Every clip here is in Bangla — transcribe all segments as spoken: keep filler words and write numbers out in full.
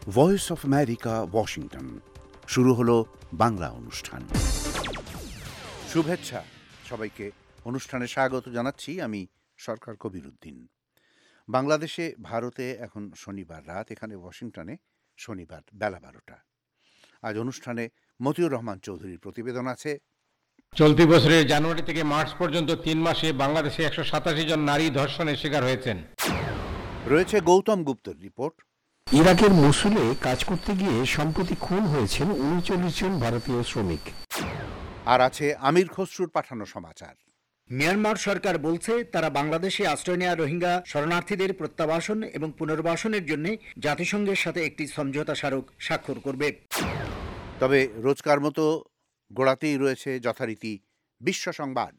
Voice of America, Washington. শুরু হলো বাংলা অনুষ্ঠান। শুভেচ্ছা সবাইকে। অনুষ্ঠানে স্বাগত জানাচ্ছি আমি সরকার কবিরউদ্দিন। বাংলাদেশে ভারতে এখন শনিবার রাত, এখানে ওয়াশিংটনে শনিবার বেলা বারোটা। আজ অনুষ্ঠানে মতিউর রহমান চৌধুরীর প্রতিবেদন আছে। চলতি বছরের জানুয়ারি থেকে মার্চ পর্যন্ত তিন মাসে বাংলাদেশে একশো সাতাশি জন নারী ধর্ষণের শিকার হয়েছেন। রয়েছে গৌতম গুপ্তর রিপোর্ট। ইরাকের মসুলে কাজ করতে গিয়ে সম্প্রতি খুন হয়েছেন উনচল্লিশ জন ভারতীয় শ্রমিক। আর আছে আমির খসরুর পাঠানো সমাচার। মিয়ানমার সরকার বলছে তারা বাংলাদেশে আশ্রয় নেওয়া রোহিঙ্গা শরণার্থীদের প্রত্যাবাসন এবং পুনর্বাসনের জন্য জাতিসংঘের সাথে একটি সমঝোতা স্মারক স্বাক্ষর করবে। তবে রোজকার মতো গোড়াতেই রয়েছে যথারীতি বিশ্ব সংবাদ।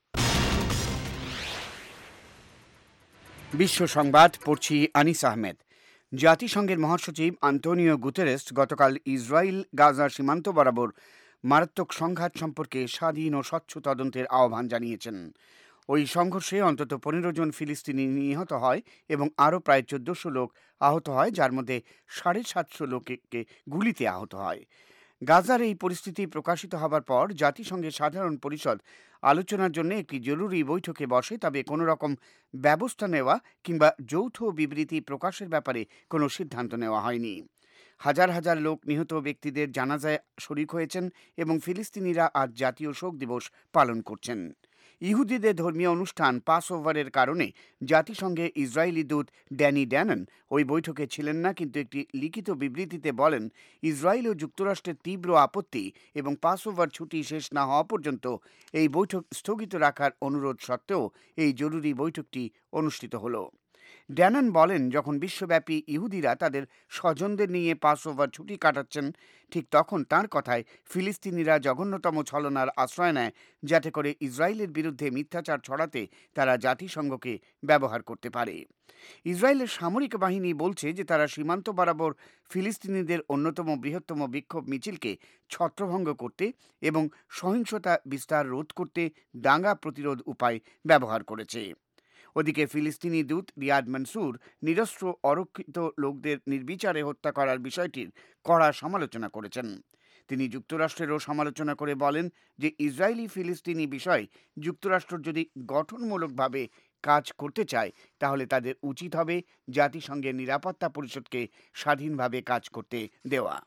বিশ্ব সংবাদ পড়ছি আনিস আহমেদ। জাতিসংঘের মহাসচিব আন্তোনিও গুতেরেস গতকাল ইসরায়েল গাজা সীমান্ত বরাবর মারাত্মক সংঘাত সম্পর্কে স্বাধীন ও স্বচ্ছ তদন্তের আহ্বান জানিয়েছেন। ওই সংঘর্ষে অন্তত পনেরো জন ফিলিস্তিনি নিহত হয় এবং আরও প্রায় চোদ্দশো লোক আহত হয়, যার মধ্যে সাড়ে সাতশো লোককে গুলিতে আহত হয়। গাজার এই পরিস্থিতি প্রকাশিত হবার পর জাতিসংঘের সাধারণ পরিষদ আলোচনার জন্য একটি জরুরি বৈঠকে বসে, তবে কোনো রকম ব্যবস্থা নেওয়া কিংবা যৌথ বিবৃতি প্রকাশের ব্যাপারে কোনো সিদ্ধান্ত নেওয়া হয়নি। হাজার হাজার লোক নিহত ব্যক্তিদের জানাজায় শরিক হয়েছেন এবং ফিলিস্তিনিরা আজ জাতীয় শোক দিবস পালন করছেন। ইহুদিদের ধর্মীয় অনুষ্ঠান পাস ওভারের কারণে জাতিসংঘে ইসরায়েলি দূত ড্যানি ড্যানন ওই বৈঠকে ছিলেন না, কিন্তু একটি লিখিত বিবৃতিতে বলেন ইসরায়েল ও যুক্তরাষ্ট্রের তীব্র আপত্তি এবং পাস ওভার ছুটি শেষ না হওয়া পর্যন্ত এই বৈঠক স্থগিত রাখার অনুরোধ সত্ত্বেও এই জরুরি বৈঠকটি অনুষ্ঠিত হলো। ড্যানন বলেন, যখন বিশ্বব্যাপী ইহুদিরা তাদের স্বজনদের নিয়ে পাস ওভার ছুটি কাটাচ্ছেন, ঠিক তখন তাঁর কথায় ফিলিস্তিনিরা জঘন্যতম ছলনার আশ্রয় নেয়, যাতে করে ইসরায়েলের বিরুদ্ধে মিথ্যাচার ছড়াতে তারা জাতিসংঘকে ব্যবহার করতে পারে। ইসরায়েলের সামরিক বাহিনী বলছে যে তারা সীমান্ত বরাবর ফিলিস্তিনিদের অন্যতম বৃহত্তম বিক্ষোভ মিছিলকে ছত্রভঙ্গ করতে এবং সহিংসতা বিস্তার রোধ করতে দাঙ্গা প্রতিরোধ উপায় ব্যবহার করেছে। ওদিকে ফিলিস্তিনি দূত রিয়াদ মনসুর নিরস্ত্র অরক্ষিত লোকদের নির্বিচারে হত্যা করার বিষয়টির কড়া সমালোচনা করেছেন। তিনি যুক্তরাষ্ট্রেরও সমালোচনা করে বলেন যে ইসরায়েলি ফিলিস্তিনি বিষয় যুক্তরাষ্ট্র যদি গঠনমূলকভাবে কাজ করতে চায়, তাহলে তাদের উচিত হবে জাতিসংঘের নিরাপত্তা পরিষদকে স্বাধীনভাবে কাজ করতে দেওয়া।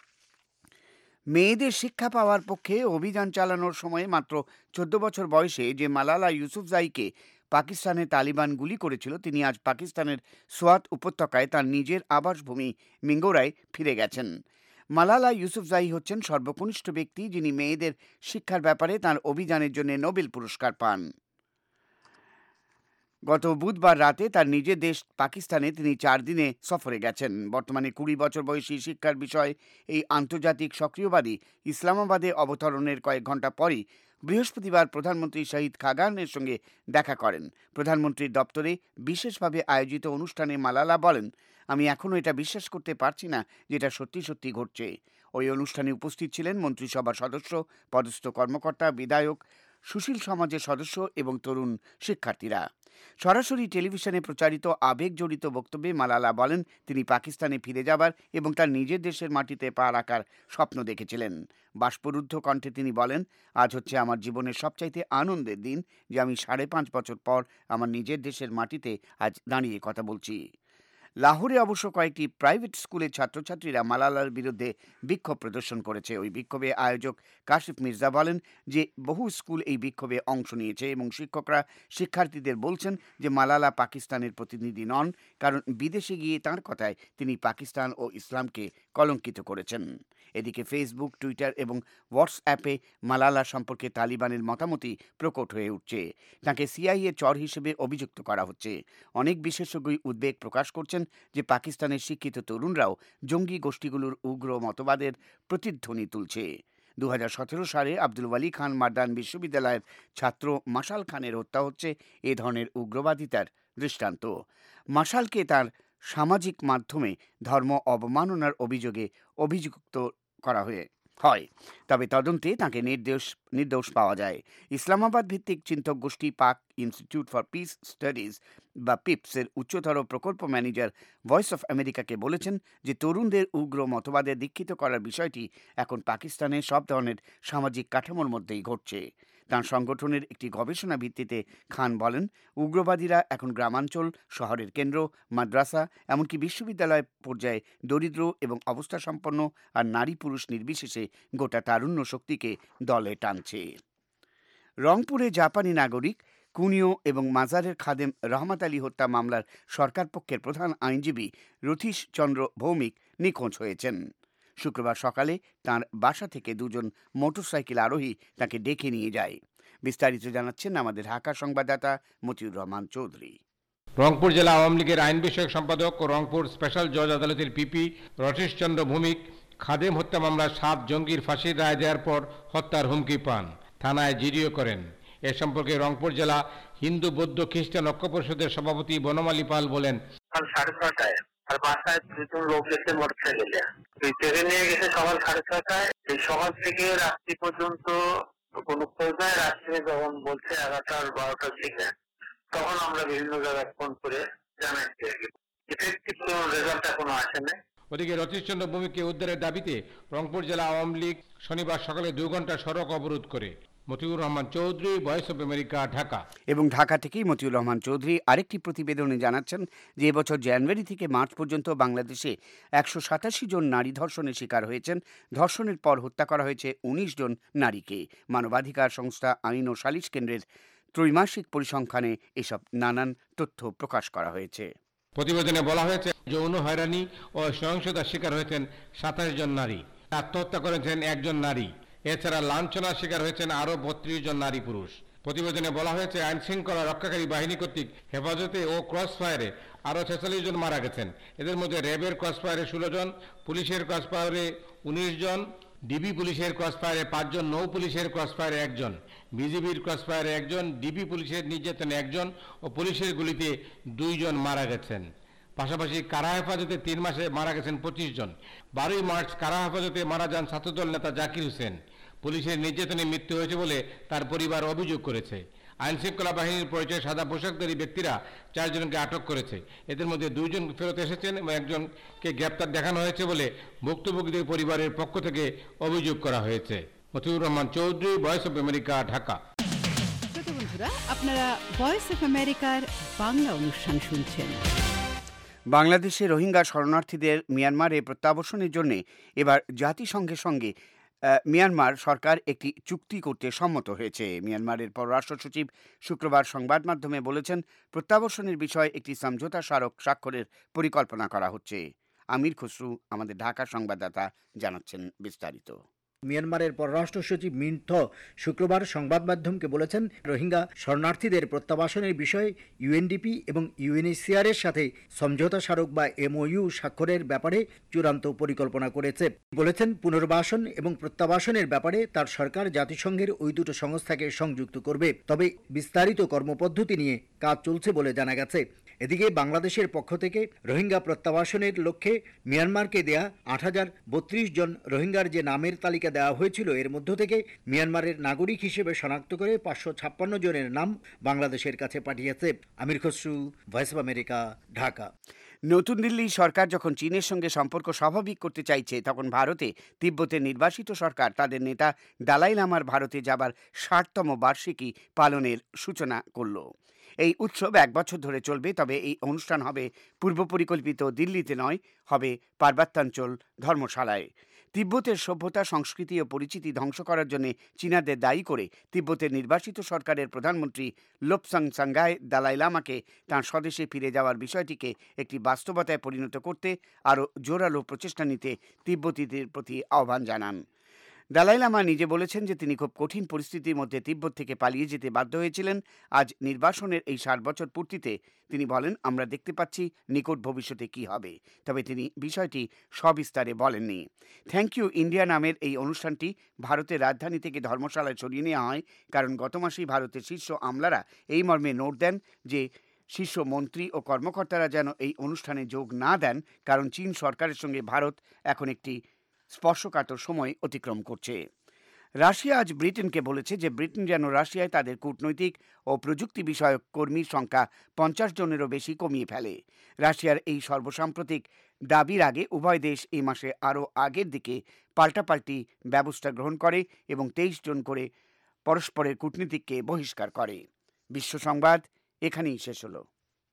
মেয়েদের শিক্ষা পাওয়ার পক্ষে অভিযান চালানোর সময় মাত্র চোদ্দ বছর বয়সে যে মালালা ইউসুফজাইকে পাকিস্তানে তালিবান গুলি করেছিল, তিনি আজ পাকিস্তানের সোয়াত উপত্যকায় তার নিজের আবাসভূমি মিঙ্গোরায় ফিরে গেছেন। মালালা ইউসুফজাই হচ্ছেন সর্বকনিষ্ঠ ব্যক্তি যিনি মেয়েদের শিক্ষার ব্যাপারে তার অভিযানের জন্য নোবেল পুরস্কার পান। গত বুধবার রাতে তার নিজের দেশ পাকিস্তানে তিনি চার দিনে সফরে গেছেন। বর্তমানে কুড়ি বছর বয়সী শিক্ষার বিষয় এই আন্তর্জাতিক সক্রিয়বাদী ইসলামাবাদে অবতরণের কয়েক ঘন্টা পরই বৃহস্পতিবার প্রধানমন্ত্রী শহীদ খাগানের সঙ্গে দেখা করেন। প্রধানমন্ত্রীর দপ্তরে বিশেষভাবে আয়োজিত অনুষ্ঠানে মালালা বলেন, আমি এখনও এটা বিশ্বাস করতে পারছি না যেটা সত্যি সত্যি ঘটছে। ওই অনুষ্ঠানে উপস্থিত ছিলেন মন্ত্রিসভার সদস্য, পদস্থ কর্মকর্তা, বিধায়ক, সুশীল সমাজের সদস্য এবং তরুণ শিক্ষার্থীরা। সরাসরি টেলিভিশনে প্রচারিত আবেগজড়িত বক্তব্যে মালালা বলেন তিনি পাকিস্তানে ফিরে যাবার এবং তার নিজের দেশের মাটিতে পা রাখার স্বপ্ন দেখেছিলেন। বাষ্পরুদ্ধ কণ্ঠে তিনি বলেন, আজ হচ্ছে আমার জীবনের সবচাইতে আনন্দের দিন যে আমি সাড়ে পাঁচ বছর পর আমার নিজের দেশের মাটিতে আজ দাঁড়িয়ে কথা বলছি। লাহোরে অবশ্য কয়েকটি প্রাইভেট স্কুলের ছাত্রছাত্রীরা মালালার বিরুদ্ধে বিক্ষোভ প্রদর্শন করেছে। ওই বিক্ষোভে আয়োজক কাশিফ মির্জা বলেন যে বহু স্কুল এই বিক্ষোভে অংশ নিয়েছে এবং শিক্ষকরা শিক্ষার্থীদের বলছেন যে মালালা পাকিস্তানের প্রতিনিধি নন, কারণ বিদেশে গিয়ে তাঁর কথায় তিনি পাকিস্তান ও ইসলামকে কলঙ্কিত করেছেন। এদিকে ফেসবুক, টুইটার এবং হোয়াটসঅ্যাপে মালালা সম্পর্কে তালিবানের মতামতই প্রকট হয়ে উঠছে। তাকে সিআইএ চর হিসেবে অভিযুক্ত করা হচ্ছে। অনেক বিশেষজ্ঞই উদ্বেগ প্রকাশ করছেন যে পাকিস্তানের শিক্ষিত তরুণরাও জঙ্গি গোষ্ঠীগুলোর উগ্র মতবাদের প্রতিধ্বনি তুলছে। দু হাজার সতেরো সালে আব্দুল ওয়ালি খান মারদান বিশ্ববিদ্যালয়ের ছাত্র মাশাল খানের হত্যা হচ্ছে এ ধরনের উগ্রবাদিতার দৃষ্টান্ত। মাশালকে তার সামাজিক মাধ্যমে ধর্ম অবমাননার অভিযোগে অভিযুক্ত করা হয়ে হয়, তবে তদন্তে তাকে নির্দোষ নির্দোষ পাওয়া যায়। ইসলামাবাদ ভিত্তিক চিন্তক গোষ্ঠী Pak Institute for Peace Studies বা পিপস এর উচ্চতর প্রকল্প ম্যানেজার ভয়েস অফ আমেরিকাকে বলেছেন যে তরুণদের উগ্র মতবাদে দীক্ষিত করার বিষয়টি এখন পাকিস্তানের সব ধরনের সামাজিক কাঠামোর মধ্যেই ঘটছে। তাঁর সংগঠনের একটি গবেষণা ভিত্তিতে খান বলেন, উগ্রবাদীরা এখন গ্রামাঞ্চল, শহরের কেন্দ্র, মাদ্রাসা, এমনকি বিশ্ববিদ্যালয় পর্যায়ে দরিদ্র এবং অবস্থাসম্পন্ন আর নারী পুরুষ নির্বিশেষে গোটা তারুণ্য শক্তিকে দলে টানছে। রংপুরে জাপানি নাগরিক কুনিও এবং মাজারের খাদেম রহমত আলী হত্যা মামলার সরকার পক্ষের প্রধান আইনজীবী রথীশ চন্দ্র ভৌমিক নিখোঁজ হয়েছেন। শুক্রবার সকালে তাঁর বাসা থেকে দুজন মোটরসাইকেল আরোহী তাকে ডেকে নিয়ে যায়। বিস্তারিত জানাচ্ছেন আমাদের ঢাকা সংবাদদাতা মতিউর রহমান চৌধুরী। রংপুর জেলা আওয়ামী লীগের আইন বিষয়ক সম্পাদক ও রংপুর স্পেশাল জজ আদালতের পিপি রথীশ চন্দ্র ভৌমিক খাদেম হত্যা মামলার সাত জঙ্গির ফাঁসির রায় দেওয়ার পর হত্যার হুমকি পান, থানায় জিডিও করেন। এ সম্পর্কে রংপুর জেলা হিন্দু বৌদ্ধ খ্রিস্টান ঐক্য পরিষদের সভাপতি বনমালী পাল বলেন, সকাল সাড়ে ছটায় আর বাসায় দুজন লোক গেছে মোটরসাইকেলে, চেপে নিয়ে গেছে সকাল সাড়ে ছটায়। এই সকাল থেকে রাত্রি পর্যন্ত কোনো খোঁজ নাই। রাত্রে যখন বলছে এগারোটার বারোটার দিকে, তখন আমরা বিভিন্ন জায়গায় ফোন করে জানাচ্ছি আর কি। ইফেক্টিভ কোনো রেজাল্ট এখনো আসে নাই। ওদিকে রথীশ চন্দ্র ভৌমিককে উদ্ধারের দাবিতে রংপুর জেলা আওয়ামী লীগ শনিবার সকালে দুই ঘন্টা সড়ক অবরোধ করে। Motiur Rahman Chowdhury, Voice of America, Dhaka. এবং ঢাকা থেকেই মতিউর রহমান চৌধুরী আরেকটি প্রতিবেদনে জানাচ্ছেন যে এবছর জানুয়ারি থেকে মার্চ পর্যন্ত বাংলাদেশে একশো সাতাশি জন নারী ধর্ষণের শিকার হয়েছেন। ধর্ষণের পর হত্যা করা হয়েছে উনিশ জন নারীকে। মানবাধিকার সংস্থা আইন ও সালিশ কেন্দ্রের ত্রৈমাসিক পরিসংখ্যানে এসব নানান তথ্য প্রকাশ করা হয়েছে। প্রতিবেদনে বলা হয়েছে, যৌন হয়রানি ও সহিংসতার শিকার হয়েছেন সাতাশ জন নারী, আত্মহত্যা করেছেন একজন নারী। এছাড়া লাঞ্ছনার শিকার হয়েছেন আরও বত্রিশ জন নারী পুরুষ। প্রতিবেদনে বলা হয়েছে, আইন শৃঙ্খলা রক্ষাকারী বাহিনী কর্তৃক হেফাজতে ও ক্রস ফায়ারে আরও ছেচল্লিশ জন মারা গেছেন। এদের মধ্যে র্যাবের ক্রস ফায়ারে ষোলো জন, পুলিশের ক্রস ফায়ারে উনিশ জন, ডিবি পুলিশের ক্রস ফায়ারে পাঁচজন, নৌ পুলিশের ক্রস ফায়ারে একজন, বিজিবির ক্রস ফায়ারে একজন, ডিবি পুলিশের নির্যাতনে একজন ও পুলিশের গুলিতে দুইজন মারা গেছেন। পাশাপাশি কারা হেফাজতে তিন মাসে মারা গেছেন পঁচিশ জন। বারোই মার্চ কারা হেফাজতে মারা যান ছাত্রদল নেতা জাকির হোসেন। পুলিশের নির্যাতনে মৃত্যু হয়েছে বলে তার পরিবার অভিযোগ করেছে। আইন শৃঙ্খলা বাহিনীর পরিচয়ে সাদা পোশাকধারী ব্যক্তিরা চারজনকে আটক করেছে। এদের মধ্যে দুইজন ফেরত এসেছেন এবং একজনকে গ্রেপ্তার দেখানো হয়েছে বলে ভুক্তভোগীদের পরিবারের পক্ষ থেকে অভিযোগ করা হয়েছে। Motiur Rahman Chowdhury, Voice of America, Dhaka. শ্রোতা বন্ধুরা, আপনারা ভয়েস অফ আমেরিকার বাংলা অনুষ্ঠান শুনছেন। বাংলাদেশে রোহিঙ্গা শরণার্থীদের মিয়ানমারে প্রত্যাবর্তনের জন্য এবার জাতিসংঘের সঙ্গে মিয়ানমার সরকার একটি চুক্তি করতে সম্মত হয়েছে। মিয়ানমারের পররাষ্ট্র সচিব শুক্রবার সংবাদ মাধ্যমে বলেছেন, প্রত্যাবর্তনের বিষয়ে একটি সমঝোতা স্মারক স্বাক্ষরের পরিকল্পনা করা হচ্ছে। আমির খসরু, আমাদের ঢাকা সংবাদদাতা, জানাচ্ছেন বিস্তারিত। মিয়ানমারের পররাষ্ট্র সচিব মিন্থ শুক্রবার সংবাদ মাধ্যমকে বলেছেন, রোহিঙ্গা শরণার্থীদের প্রত্যাবাসনের বিষয়ে ইউএনডিপি এবং ইউএনএইচসিআর এর সাথে সমঝোতা স্মারক বা এমওইউ স্বাক্ষরের ব্যাপারে চূড়ান্ত পরিকল্পনা করেছে। বলেছেন, পুনর্বাসন এবং প্রত্যাবাসনের ব্যাপারে তার সরকার জাতিসংঘের ওই দুটো সংস্থাকে সংযুক্ত করবে, তবে বিস্তারিত কর্মপদ্ধতি নিয়ে কাজ চলছে বলে জানা গেছে। এদিকে বাংলাদেশের পক্ষ থেকে রোহিঙ্গা প্রত্যাবাসনের লক্ষ্যে মিয়ানমারকে দেয়া আট হাজার বত্রিশ জন রোহিঙ্গার যে নামের তালিকা দেওয়া হয়েছিল, এর মধ্য থেকে মিয়ানমারের নাগরিক হিসেবে শনাক্ত করে পাঁচশো ছাপ্পান্ন জনের নাম বাংলাদেশের কাছে পাঠিয়েছে। Amir Khasru, Voice of America, Dhaka. নতুন দিল্লি সরকার যখন চীনের সঙ্গে সম্পর্ক স্বাভাবিক করতে চাইছে, তখন ভারতে তিব্বতের নির্বাসিত সরকার তাদের নেতা দালাই লামার ভারতে যাবার ষাটতম বার্ষিকী পালনের সূচনা করল। এই উৎসব এক বছর ধরে চলবে, তবে এই অনুষ্ঠান হবে পূর্ব পরিকল্পিত দিল্লিতে নয়, হবে পার্বত্যাঞ্চল ধর্মশালায়। তিব্বতের সভ্যতা, সংস্কৃতি ও পরিচিতি ধ্বংস করার জন্য চীনাদের দায়ী করে তিব্বতের নির্বাসিত সরকারের প্রধানমন্ত্রী লোপসাং সাংঘাই দালাই লামাকে তাঁর স্বদেশে ফিরে যাওয়ার বিষয়টিকে একটি বাস্তবতায় পরিণত করতে আরও জোরালো প্রচেষ্টা নিতে তিব্বতীদের প্রতি আহ্বান জানান। দালাই লামা নিজে বলেছেন যে তিনি খুব কঠিন পরিস্থিতির মধ্যে তিব্বত থেকে পালিয়ে যেতে বাধ্য হয়েছিলেন। আজ নির্বাসনের এই ষাট বছর পূর্তিতে তিনি বলেন, আমরা দেখতে পাচ্ছি নিকট ভবিষ্যতে কি হবে, তবে তিনি বিষয়টি সবিস্তারে বলেননি। থ্যাংক ইউ ইন্ডিয়া নামের এই অনুষ্ঠানটি ভারতের রাজধানী থেকে ধর্মশালায় সরিয়ে নেওয়া হয়, কারণ গত মাসেই ভারতের শীর্ষ আমলারা এই মর্মে নোট দেন যে শীর্ষ মন্ত্রী ও কর্মকর্তারা যেন এই অনুষ্ঠানে যোগ না দেন, কারণ চীন সরকারের সঙ্গে ভারত এখন একটি স্পর্শকাতর সময় অতিক্রম করছে। রাশিয়া আজ ব্রিটেনকে বলেছে যে ব্রিটেন যেন রাশিয়ায় তাদের কূটনৈতিক ও প্রযুক্তি বিষয়ক কর্মীর সংখ্যা পঞ্চাশ জনেরও বেশি কমিয়ে ফেলে। রাশিয়ার এই সর্বসাম্প্রতিক দাবির আগে উভয় দেশ এই মাসে আরও আগের দিকে পাল্টাপাল্টি ব্যবস্থা গ্রহণ করে এবং তেইশ জন করে পরস্পরের কূটনীতিককে বহিষ্কার করে। বিশ্ব সংবাদ এখানেই শেষ হলো।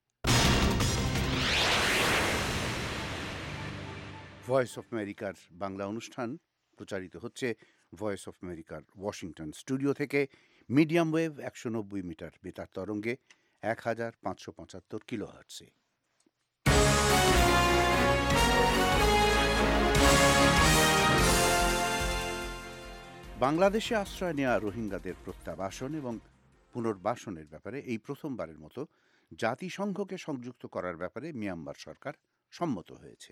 ভয়েস অফ আমেরিকার বাংলা অনুষ্ঠান প্রচারিত হচ্ছে ভয়েস অফ আমেরিকার ওয়াশিংটন স্টুডিও থেকে মিডিয়াম ওয়েভ একশো নব্বই মিটার বেতার তরঙ্গে এক হাজার পাঁচশো পঁচাত্তর কিলো হার্টসে। বাংলাদেশে আশ্রয় নেওয়া রোহিঙ্গাদের প্রত্যাবাসন এবং পুনর্বাসনের ব্যাপারে এই প্রথমবারের মতো জাতিসংঘকে সংযুক্ত করার ব্যাপারে মিয়ানমার সরকার সম্মত হয়েছে।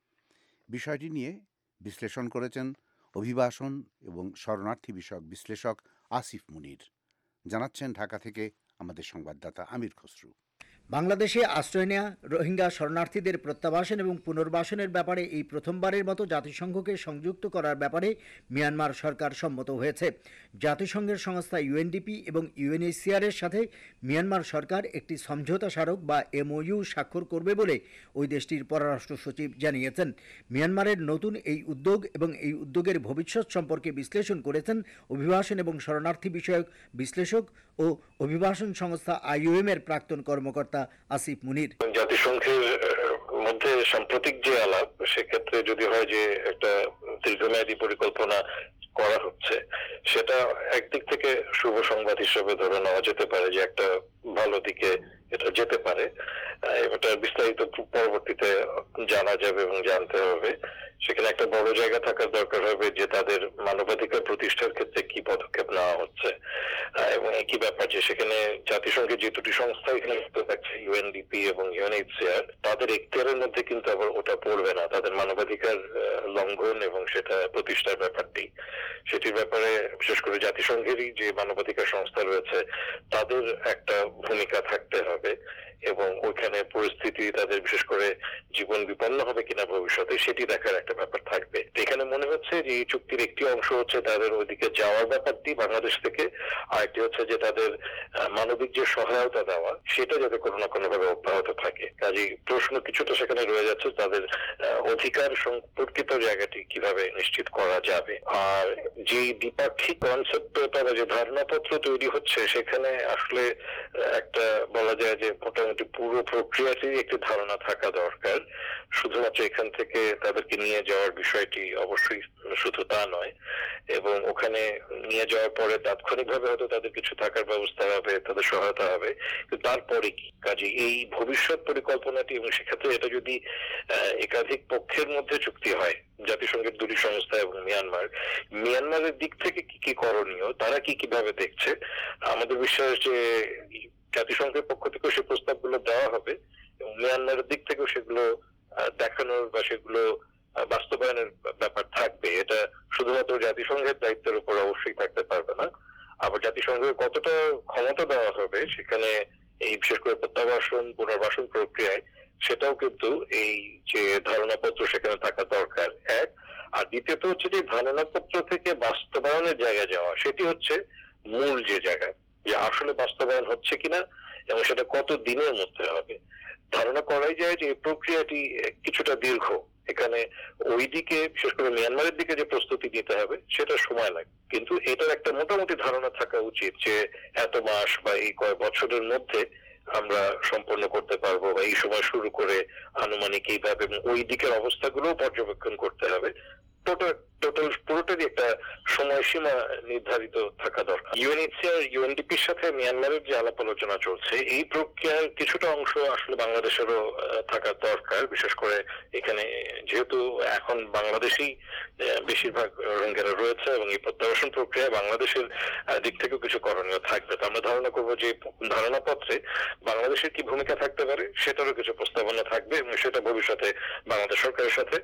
বিষয়টি নিয়ে বিশ্লেষণ করেছেন অভিবাসন এবং শরণার্থী বিষয়ক বিশ্লেষক আসিফ মুনির। জানাচ্ছেন ঢাকা থেকে আমাদের সংবাদদাতা আমির খসরু। বাংলাদেশে আশ্রয় নেওয়া রোহিঙ্গা শরণার্থীদের প্রত্যাবাসন এবং পুনর্বাসনের ব্যাপারে এই প্রথমবারের মতো জাতিসংঘকে সংযুক্ত করার ব্যাপারে মিয়ানমার সরকার সম্মত হয়েছে। জাতিসংঘের সংস্থা ইউএনডিপি এবং ইউএনএইচসিআর এর সাথে মিয়ানমার সরকার একটি সমঝোতা স্মারক বা এমওইউ স্বাক্ষর করবে বলে ওই দেশটির পররাষ্ট্র সচিব জানিয়েছেন। মিয়ানমারের নতুন এই উদ্যোগ এবং এই উদ্যোগের ভবিষ্যৎ সম্পর্কে বিশ্লেষণ করেছেন অভিবাসন এবং শরণার্থী বিষয়ক বিশ্লেষক ও অভিবাসন সংস্থা আইওএম এর প্রাক্তন কর্মকর্তা আসিফ মুনির। জাতিসংঘের মধ্যে সাম্প্রতিক যে আলাপ, সেক্ষেত্রে যদি হয় যে একটা দীর্ঘমেয়াদী পরিকল্পনা করা হচ্ছে, সেটা একদিক থেকে শুভ সংবাদ হিসেবে ধরে নেওয়া যেতে পারে যে একটা ভালো দিকে এটা যেতে পারে। এটা বিস্তারিত পরবর্তীতে জানা যাবে এবং জানতে হবে। সেখানে একটা বড় জায়গা থাকার দরকার হবে যে তাদের মানবাধিকার প্রতিষ্ঠার ক্ষেত্রে কি পদক্ষেপ নেওয়া হচ্ছে এবং একই ব্যাপার যে সেখানে জাতিসংঘের যে দুটি সংস্থা এখানে থাকছে, ইউএনডিপি এবং ইউএনএইচসিআর, তাদের এখতিয়ারের মধ্যে কিন্তু আবার ওটা পড়বে না। তাদের মানবাধিকার লঙ্ঘন এবং সেটা প্রতিষ্ঠার ব্যাপারটি, সেটির ব্যাপারে বিশেষ করে জাতিসংঘেরই যে মানবাধিকার সংস্থা রয়েছে তাদের একটা ভূমিকা থাকতে হবে এবং ওইখানে পরিস্থিতি তাদের বিশেষ করে জীবন বিপন্ন হবে কিনা ভবিষ্যতে সেটি দেখার একটা ব্যাপার থাকবে। এখানে মনে হচ্ছে যে এই চুক্তির একটি অংশ হচ্ছে তাদের ওইদিকে যাওয়ার ব্যাপারটি বাংলাদেশ থেকে, আর একটি হচ্ছে যে তাদের মানবিক যে সহায়তা দেওয়া সেটা যাতে কোনো না কোনো ভাবে অব্যাহত থাকে। কাজেই প্রশ্ন কিছুটা সেখানে রয়ে যাচ্ছে তাদের অধিকার সম্পর্কিত জায়গাটি কিভাবে নিশ্চিত করা যাবে। আর যে দ্বিপাক্ষিক কনসেপ্ট তারা যে ধারণাপত্র তৈরি হচ্ছে সেখানে আসলে একটা বলা যায় যে মোটামুটি পুরো প্রক্রিয়াটি একটি ধারণা থাকা দরকার। শুধুমাত্র এখান থেকে তাদেরকে নিয়ে যাওয়ার বিষয়টি অবশ্যই শুধু তা নয়, এবং ওখানে নিয়ে যাওয়ার পরে তাৎক্ষণিকভাবে হয়তো তাদের কিছু থাকার ব্যবস্থা হবে, তাদের সহায়তা হবে, কিন্তু তারপরে কি কাজে এই ভবিষ্যৎ পরিকল্পনাটি, এবং সেক্ষেত্রে এটা যদি একাধিক পক্ষের মধ্যে চুক্তি হয়, জাতিসংঘের দুটি সংস্থা এবং মিয়ানমার, মিয়ানমারের দিক থেকে কি কি করণীয়, তারা কি কিভাবে দেখছে, আমাদের বিশ্বাস যে জাতিসংঘের পক্ষ থেকেও সে প্রস্তাবগুলো দেওয়া হবে এবং মিয়ানমারের দিক থেকেও সেগুলো দেখানোর বা সেগুলো বাস্তবায়নের ব্যাপার থাকবে। এটা শুধুমাত্র জাতিসংঘের দায়িত্বের উপর অবশ্যই থাকতে পারবে না। আবার জাতিসংঘের কতটা ক্ষমতা দেওয়া হবে সেখানে এই বিশেষ করে প্রত্যাবাসন পুনর্বাসন প্রক্রিয়ায়, সেটাও কিন্তু এই যে ধারণাপত্র সেখানে থাকা দরকার এক। আর দ্বিতীয়ত হচ্ছে যে ধারণাপত্র থেকে বাস্তবায়নের জায়গায় যাওয়া, সেটি হচ্ছে মূল যে জায়গা, যে আসলে বাস্তবায়ন হচ্ছে কিনা এবং সেটা কত দিনের মধ্যে হবে। ধারণা করাই যায় যে এই প্রক্রিয়াটি কিছুটা দীর্ঘ। এখানে ওইদিকে বিশেষ করে মিয়ানমারের দিকে যে প্রস্তুতি নিতে হবে সেটা সময় লাগে, কিন্তু এটার একটা মোটামুটি ধারণা থাকা উচিত যে এত মাস বা এই কয়েক বছরের মধ্যে আমরা সম্পন্ন করতে পারবো, বা এই সময় শুরু করে আনুমানিক এইভাবে, এবং ওই দিকের অবস্থাগুলো পর্যবেক্ষণ করতে হবে। টোটাল টোটাল পুরোটারই একটা সময়সীমা নির্ধারিত থাকা দরকার। ইউএনএইচসিআর ইউএনডিপির সাথে মিয়ানমারের যে আলাপ আলোচনা চলছে, এই প্রক্রিয়ার কিছুটা অংশ আসলে বাংলাদেশেরও থাকা দরকার। বিশেষ করে এখানে যেহেতু এখন বাংলাদেশেই বেশিরভাগ রোহিঙ্গারা রয়েছে এবং এই প্রত্যাবাসন প্রক্রিয়া বাংলাদেশের দিক থেকেও কিছু করণীয় থাকবে। তো আমরা ধারণা করবো যে ধারণাপত্রে বাংলাদেশের কি ভূমিকা থাকতে পারে সেটারও কিছু প্রস্তাবনা থাকবে, এবং সেটা ভবিষ্যতে বাংলাদেশ সরকারের সাথে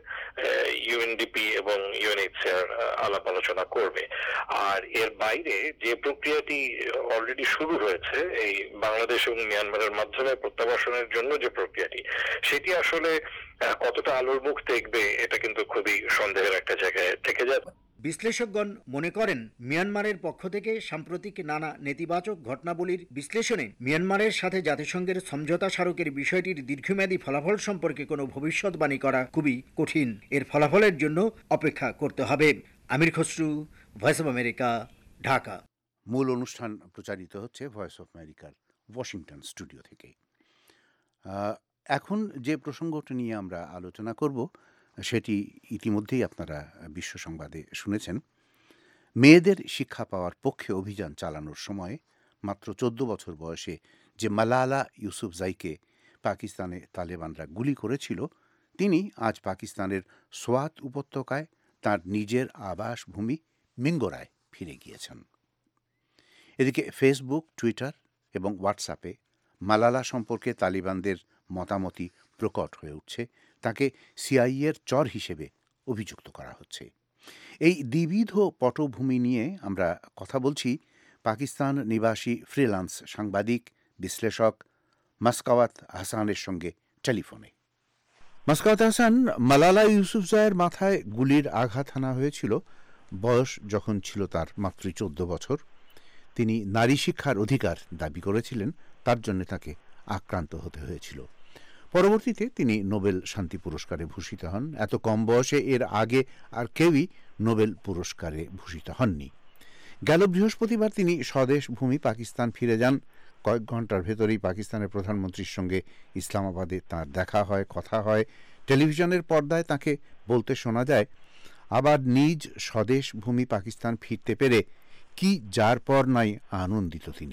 ইউএনডিপি এবং ইউএনএইচসিআর আলাপ আলোচনা করবে। আর এর বাইরে যে প্রক্রিয়াটি অলরেডি শুরু হয়েছে এই বাংলাদেশ এবং মিয়ানমারের মাধ্যমে প্রত্যাবাসনের জন্য যে প্রক্রিয়াটি, সেটি আসলে কতটা আলোর মুখ দেখবে এটা কিন্তু খুবই সন্দেহের একটা জায়গায় থেকে যাবে। বিশ্লেষকগণ মনে করেন, মিয়ানমারের পক্ষ থেকে সাম্প্রতিক নানা নেতিবাচক ঘটনাবলীর বিশ্লেষণে মিয়ানমারের সাথে জাতিসংঘের সমঝোতা স্মারকের বিষয়টির দীর্ঘমেয়াদী ফলাফল সম্পর্কে কোনো ভবিষ্যৎবাণী করা খুবই কঠিন। এর ফলাফলের জন্য অপেক্ষা করতে হবে। Amir Khasru, Voice of America, Dhaka. মূল অনুষ্ঠান প্রচারিত হচ্ছে ভয়েস অফ আমেরিকার ওয়াশিংটন স্টুডিও থেকে। এখন যে প্রসঙ্গটি নিয়ে আমরা আলোচনা করব সেটি ইতিমধ্যেই আপনারা বিশ্ব সংবাদে শুনেছেন। মেয়েদের শিক্ষা পাওয়ার পক্ষে অভিযান চালানোর সময় মাত্র চোদ্দ বছর বয়সে যে মালালা ইউসুফজাইকে পাকিস্তানে তালেবানরা গুলি করেছিল, তিনি আজ পাকিস্তানের সোয়াত উপত্যকায় তার নিজের আবাসভূমি মিঙ্গোরায় ফিরে গিয়েছেন। এদিকে ফেসবুক, টুইটার এবং হোয়াটসঅ্যাপে মালালা সম্পর্কে তালিবানদের মতামতই প্রকট হয়ে উঠছে। তাকে সিআইএর চর হিসেবে অভিযুক্ত করা হচ্ছে। এই দ্বিবিধ পটভূমি নিয়ে আমরা কথা বলছি পাকিস্তান নিবাসী ফ্রিল্যান্স সাংবাদিক বিশ্লেষক মাসকাওয়াত হাসানের সঙ্গে টেলিফোনে। মাসকাওয়াত হাসান, মালালা ইউসুফজাইয়ের মাথায় গুলির আঘাত হানা হয়েছিল বয়স যখন ছিল তার মাত্র চোদ্দ বছর। তিনি নারী শিক্ষার অধিকার দাবি করেছিলেন, তার জন্য তাকে আক্রান্ত হতে হয়েছিল। পরবর্তীতে তিনি নোবেল শান্তি পুরস্কারে ভূষিত হন। এত কম বয়সে এর আগে আর কেউই নোবেল পুরস্কারে ভূষিত হননি। গেল বৃহস্পতিবার তিনি স্বদেশ ভূমি পাকিস্তান ফিরে যান। কয়েক ঘন্টার ভেতরেই পাকিস্তানের প্রধানমন্ত্রীর সঙ্গে ইসলামাবাদে তাঁর দেখা হয়, কথা হয়। টেলিভিশনের পর্দায় তাকে বলতে শোনা যায়, আবার নিজ স্বদেশ ভূমি পাকিস্তান ফিরতে পেরে কি যার পর নাই আনন্দিত তিনি।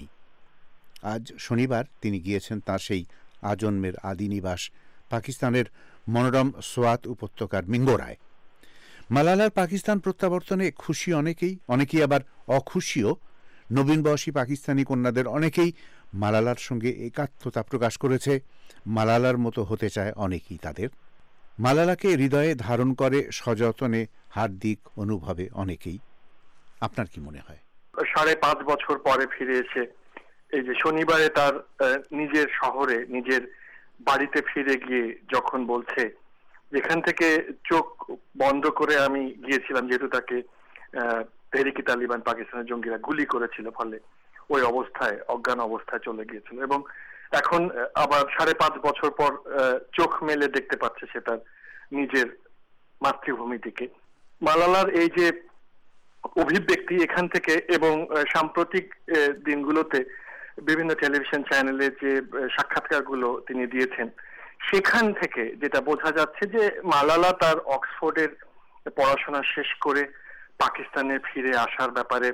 আজ শনিবার তিনি গিয়েছেন তাঁর সেই আজন্মের আদি নিবাস পাকিস্তানের মনোরম সোয়াত উপত্যকার মিঙ্গোরায়। মালালার পাকিস্তান প্রত্যাবর্তনে খুশি অনেকেই, অনেকেই আবার অখুশিও। নবীন বয়সী পাকিস্তানি কন্যাদের অনেকেই মালালার সঙ্গে একাত্মতা প্রকাশ করেছে। মালালার মতো হতে চায় অনেকেই তাদের। মালালাকে হৃদয়ে ধারণ করে সযত্নে হার্দিক অনুভবে অনেকেই। আপনার কি মনে হয়? সাড়ে পাঁচ বছর পরে ফিরে এসে এই যে শনিবারে তার নিজের শহরে নিজের বাড়িতে ফিরে গিয়ে যখন বলছে, যেখান থেকে চোখ বন্ধ করে আমি গিয়েছিলাম, যেহেতু তাকে তেহরিকে তালিবান পাকিস্তানের জঙ্গিরা গুলি করেছিল, ফলে ওই অবস্থায় অজ্ঞান অবস্থায় চলে গিয়েছিল, এবং এখন আবার সাড়ে পাঁচ বছর পর চোখ মেলে দেখতে পাচ্ছে সে তার নিজের মাতৃভূমি থেকে। মালালার এই যে অভিব্যক্তি এখান থেকে, এবং সাম্প্রতিক দিনগুলোতে বিভিন্ন টেলিভিশন চ্যানেলে যে সাক্ষাৎকারগুলো তিনি দিয়েছেন, সেখান থেকে যেটা বোঝা যাচ্ছে যে মালালা তার অক্সফোর্ডের পড়াশোনা শেষ করে পাকিস্তানে ফিরে আসার ব্যাপারে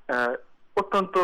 অত্যন্ত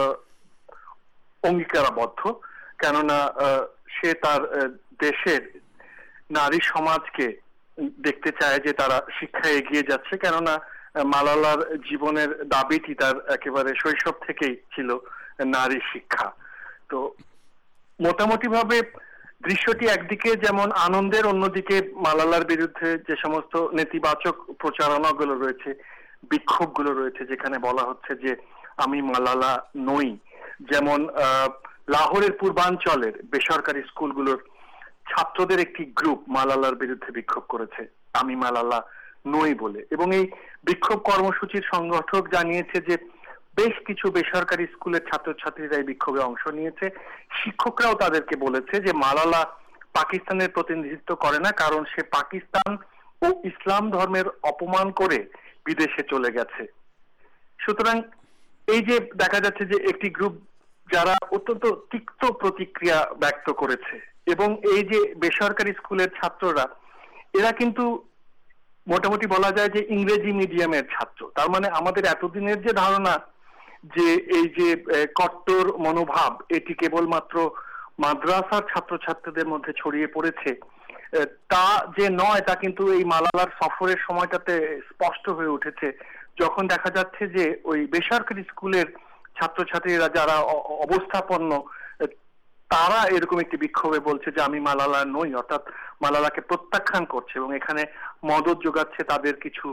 অঙ্গীকারাবদ্ধ। কেননা সে তার দেশের নারী সমাজকে দেখতে চায় যে তারা শিক্ষায় এগিয়ে যাচ্ছে। কেননা মালালার জীবনের দাবিটি তার একেবারে শৈশব থেকেই ছিল নারী শিক্ষা। তো মোটামুটি ভাবে দৃশ্যটি একদিকে যেমন আনন্দের, অন্যদিকে মালালার বিরুদ্ধে যে সমস্ত নেতিবাচক প্রচারণাগুলো রয়েছে, বিক্ষোভগুলো রয়েছে, যেখানে বলা হচ্ছে যে আমি মালালা নই। যেমন লাহোরের পূর্বাঞ্চলের বেসরকারি স্কুলগুলোর ছাত্রদের একটি গ্রুপ মালালার বিরুদ্ধে বিক্ষোভ করেছে আমি মালালা নই বলে, এবং এই বিক্ষোভ কর্মসূচির সংগঠক জানিয়েছে যে বেশ কিছু বেসরকারি স্কুলের ছাত্রছাত্রীরা এই বিক্ষোভে অংশ নিয়েছে। শিক্ষকরাও তাদেরকে বলেছে যে মালালা পাকিস্তানের প্রতিনিধিত্ব করে না, কারণ সে পাকিস্তান ও ইসলাম ধর্মের অপমান করে বিদেশে চলে গেছে। সুতরাং এই যে দেখা যাচ্ছে যে একটি গ্রুপ যারা অত্যন্ত তিক্ত প্রতিক্রিয়া ব্যক্ত করেছে, এবং এই যে বেসরকারি স্কুলের ছাত্ররা, এরা কিন্তু মোটামুটি বলা যায় যে ইংরেজি মিডিয়ামের ছাত্র। তার মানে আমাদের এতদিনের যে ধারণা যে এই যে কট্টর মনোভাব এটি কেবলমাত্র মাদ্রাসার ছাত্রছাত্রীদের মধ্যে ছড়িয়ে পড়েছে, তা যে নয়, তা কিন্তু এই মালালার সফরের সময়টাতে স্পষ্ট হয়ে উঠেছে, যখন দেখা যাচ্ছে যে ওই বেসরকারি স্কুলের ছাত্রছাত্রীরা যারা অবস্থাপন্ন, তারা এরকম একটি বিক্ষোভে বলছে যে আমি মালালা নই, অর্থাৎ মালালাকে প্রত্যাখ্যান করছে, এবং এখানে মদত যোগাচ্ছে তাদের কিছু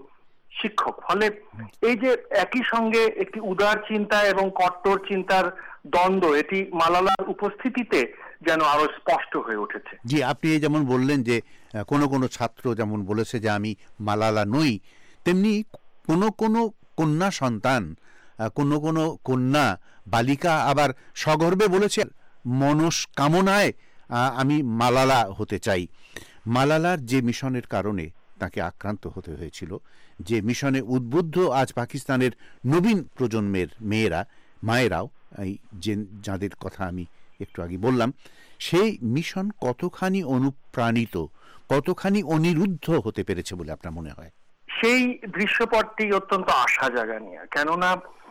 শিক্ষক। ফলে এই যে একই সঙ্গে একটি উদার চিন্তা এবং কট্টর চিন্তার দ্বন্দ্ব, এটি মালালার উপস্থিতিতে যেন আরো স্পষ্ট হয়ে উঠেছে। জি, আপনি যেমন বললেন যে কোনো কোনো ছাত্র যেমন বলেছে যে আমি মালালা নই, তেমনি কোনো কোনো কন্যা সন্তান, কোনো কোনো কন্যা বালিকা আবার সগর্বে বলেছে মনস্কামনায় আমি মালালা হতে চাই। মালালার যে মিশনের কারণে তাকে আক্রান্ত হতে হয়েছিল, যে মিশনে উদ্বুদ্ধ আজ পাকিস্তানের নবীন প্রজন্মের মেয়েরা, মায়েরাও, এই যে যাদের কথা আমি একটু আগে বললাম, সেই মিশন কতখানি অনুপ্রাণিত, কতখানি অনিরুদ্ধ হতে পেরেছে বলে আপনার মনে হয়? সেই দৃশ্যপটটি অত্যন্ত আশা জাগানিয়া। কেননা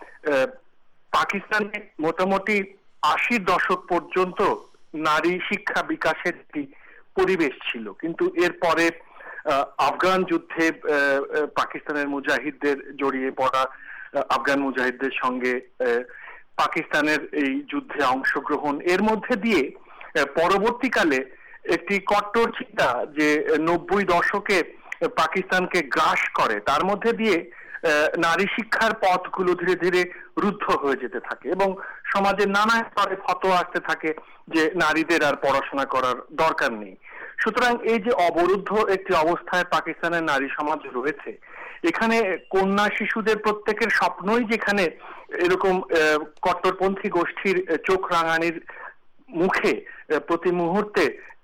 পাকিস্তানে মোটামুটি আশির দশক পর্যন্ত নারী শিক্ষা বিকাশের একটি পরিবেশ ছিল, কিন্তু এরপরে আফগান যুদ্ধে পাকিস্তানের মুজাহিদদের জড়িয়ে পড়া, আফগান মুজাহিদদের সঙ্গে পাকিস্তানের এই যুদ্ধে অংশগ্রহণ, এর মধ্যে দিয়ে পরবর্তীকালে একটি কট্টর চিন্তা যে নব্বই দশকে পাকিস্তানকে গ্রাস করে, তার মধ্যে দিয়ে নারী শিক্ষার পথগুলো ধীরে ধীরে রুদ্ধ হয়ে যেতে থাকে এবং সমাজের নানা স্তরে ফতোয়া আসতে থাকে যে নারীদের আর পড়াশোনা করার দরকার নেই। সুতরাং এই যে অবরুদ্ধ একটি অবস্থায় পাকিস্তানের নারী সমাজ রয়েছে, এখানে কন্যা শিশুদের প্রত্যেকের স্বপ্নই যেখানে এরকম কট্টরপন্থী গোষ্ঠীর চোখ রাঙানির মুখে প্রতি মুহূর্তে